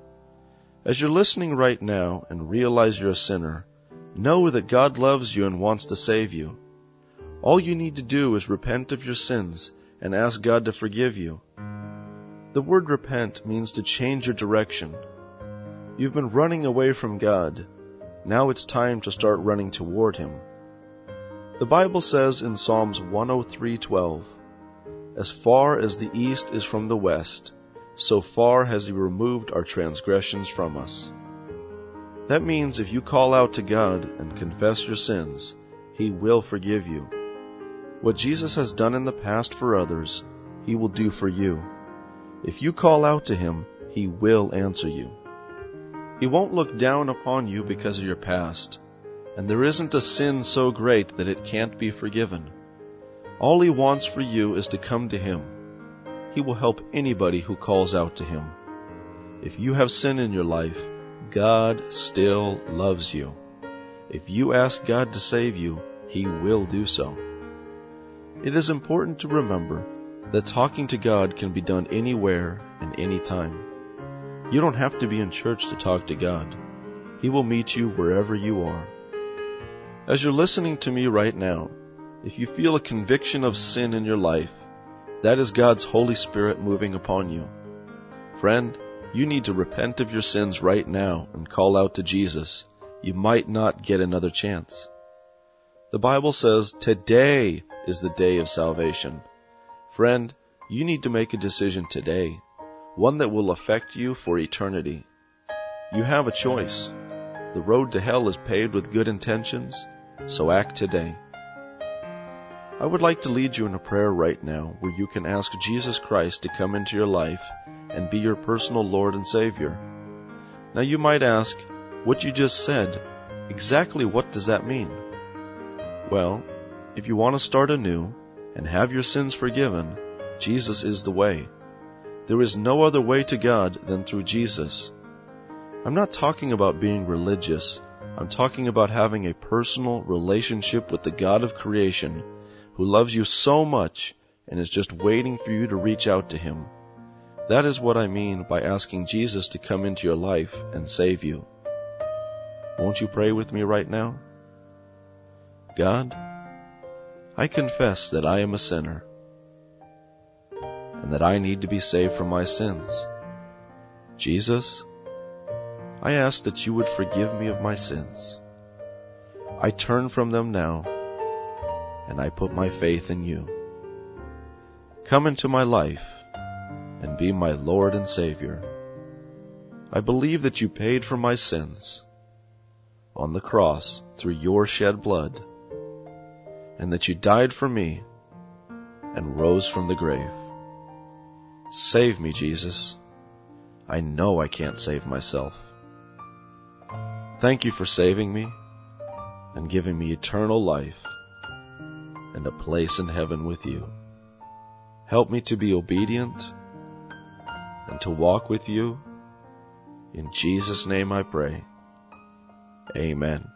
As you're listening right now and realize you're a sinner, know that God loves you and wants to save you. All you need to do is repent of your sins and ask God to forgive you. The word repent means to change your direction. You've been running away from God. Now it's time to start running toward Him. The Bible says in Psalms one oh three twelve, "As far as the east is from the west, so far has He removed our transgressions from us." That means if you call out to God and confess your sins, He will forgive you. What Jesus has done in the past for others, He will do for you. If you call out to Him, He will answer you. He won't look down upon you because of your past, and there isn't a sin so great that it can't be forgiven. All He wants for you is to come to Him. He will help anybody who calls out to Him. If you have sin in your life, God still loves you. If you ask God to save you, He will do so. It is important to remember that talking to God can be done anywhere and anytime. You don't have to be in church to talk to God. He will meet you wherever you are. As you're listening to me right now, if you feel a conviction of sin in your life, that is God's Holy Spirit moving upon you. Friend, you need to repent of your sins right now and call out to Jesus. You might not get another chance. The Bible says today is the day of salvation. Friend, you need to make a decision today, one that will affect you for eternity. You have a choice. The road to hell is paved with good intentions, so act today. I would like to lead you in a prayer right now where you can ask Jesus Christ to come into your life and be your personal Lord and Savior. Now you might ask, what you just said, exactly what does that mean? Well, if you want to start anew and have your sins forgiven, Jesus is the way. There is no other way to God than through Jesus. I'm not talking about being religious. I'm talking about having a personal relationship with the God of creation who loves you so much and is just waiting for you to reach out to Him. That is what I mean by asking Jesus to come into your life and save you. Won't you pray with me right now? God, I confess that I am a sinner and that I need to be saved from my sins. Jesus, I ask that you would forgive me of my sins. I turn from them now, and I put my faith in you. Come into my life and be my Lord and Savior. I believe that you paid for my sins on the cross through your shed blood, and that you died for me and rose from the grave. Save me, Jesus. I know I can't save myself. Thank you for saving me and giving me eternal life and a place in heaven with you. Help me to be obedient and to walk with you. In Jesus' name I pray. Amen.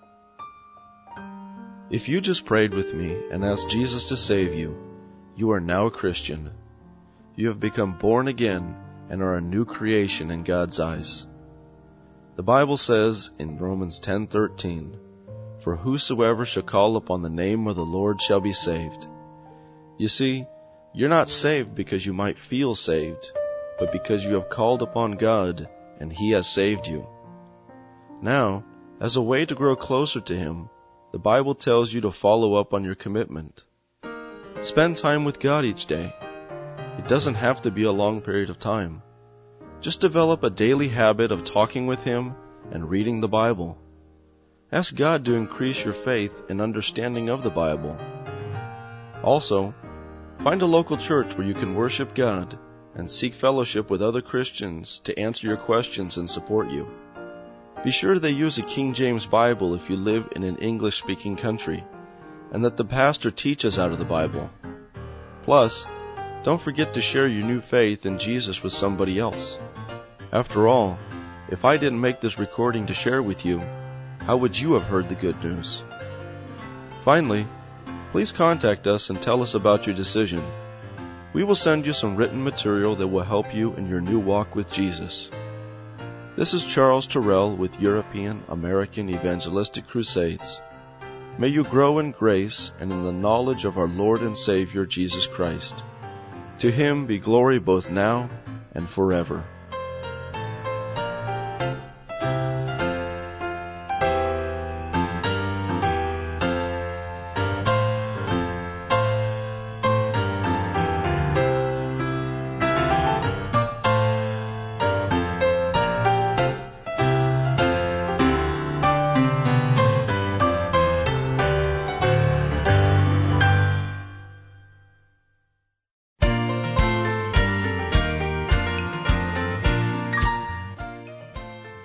If you just prayed with me and asked Jesus to save you, you are now a Christian. You have become born again and are a new creation in God's eyes. The Bible says in Romans ten thirteen, "For whosoever shall call upon the name of the Lord shall be saved." You see, you're not saved because you might feel saved, but because you have called upon God and He has saved you. Now, as a way to grow closer to Him, the Bible tells you to follow up on your commitment. Spend time with God each day. It doesn't have to be a long period of time. Just develop a daily habit of talking with Him and reading the Bible. Ask God to increase your faith and understanding of the Bible. Also, find a local church where you can worship God and seek fellowship with other Christians to answer your questions and support you. Be sure they use a King James Bible if you live in an English-speaking country, and that the pastor teaches out of the Bible. Plus, don't forget to share your new faith in Jesus with somebody else. After all, if I didn't make this recording to share with you, how would you have heard the good news? Finally, please contact us and tell us about your decision. We will send you some written material that will help you in your new walk with Jesus. This is Charles Terrell with European American Evangelistic Crusades. May you grow in grace and in the knowledge of our Lord and Savior Jesus Christ. To Him be glory both now and forever.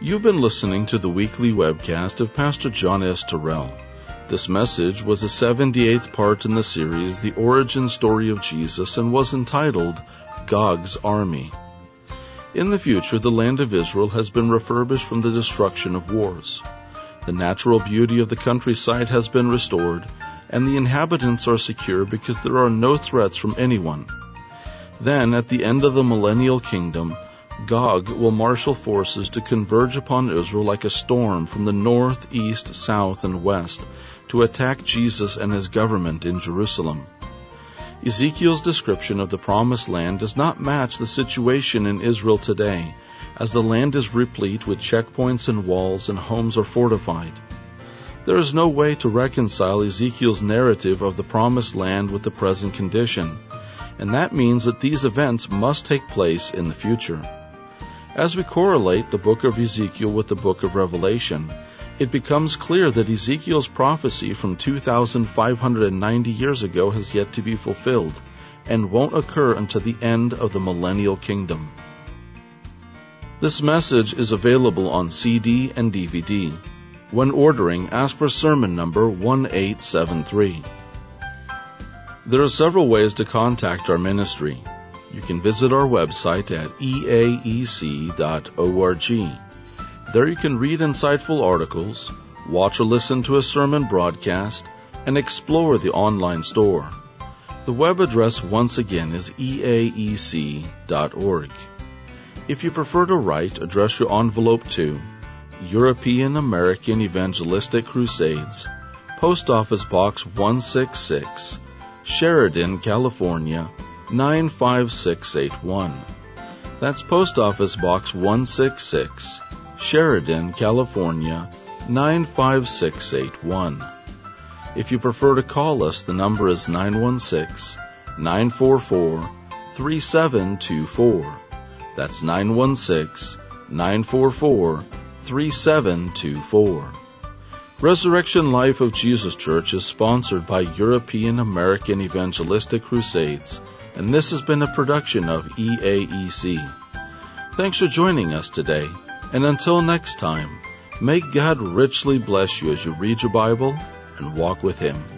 You've been listening to the weekly webcast of Pastor John S. Terrell. This message was the seventy-eighth part in the series, The Origin Story of Jesus, and was entitled, Gog's Army. In the future, the land of Israel has been refurbished from the destruction of wars. The natural beauty of the countryside has been restored, and the inhabitants are secure because there are no threats from anyone. Then, at the end of the millennial kingdom, Gog will marshal forces to converge upon Israel like a storm from the north, east, south, and west to attack Jesus and his government in Jerusalem. Ezekiel's description of the Promised Land does not match the situation in Israel today, as the land is replete with checkpoints and walls and homes are fortified. There is no way to reconcile Ezekiel's narrative of the Promised Land with the present condition, and that means that these events must take place in the future. As we correlate the book of Ezekiel with the book of Revelation, it becomes clear that Ezekiel's prophecy from two thousand five hundred ninety years ago has yet to be fulfilled, and won't occur until the end of the millennial kingdom. This message is available on C D and D V D. When ordering, ask for sermon number one eight seven three. There are several ways to contact our ministry. You can visit our website at e a e c dot org. There you can read insightful articles, watch or listen to a sermon broadcast, and explore the online store. The web address once again is e a e c dot org. If you prefer to write, address your envelope to European American Evangelistic Crusades, Post Office Box one sixty-six, Sheridan, California, nine five six eight one. That's Post Office Box one sixty-six, Sheridan, California, nine five six eight one. If you prefer to call us, the number is nine one six, nine four four, three seven two four. That's nine one six, nine four four, three seven two four. Resurrection Life of Jesus Church is sponsored by European American Evangelistic Crusades, and this has been a production of E A E C. Thanks for joining us today, and until next time, may God richly bless you as you read your Bible and walk with Him.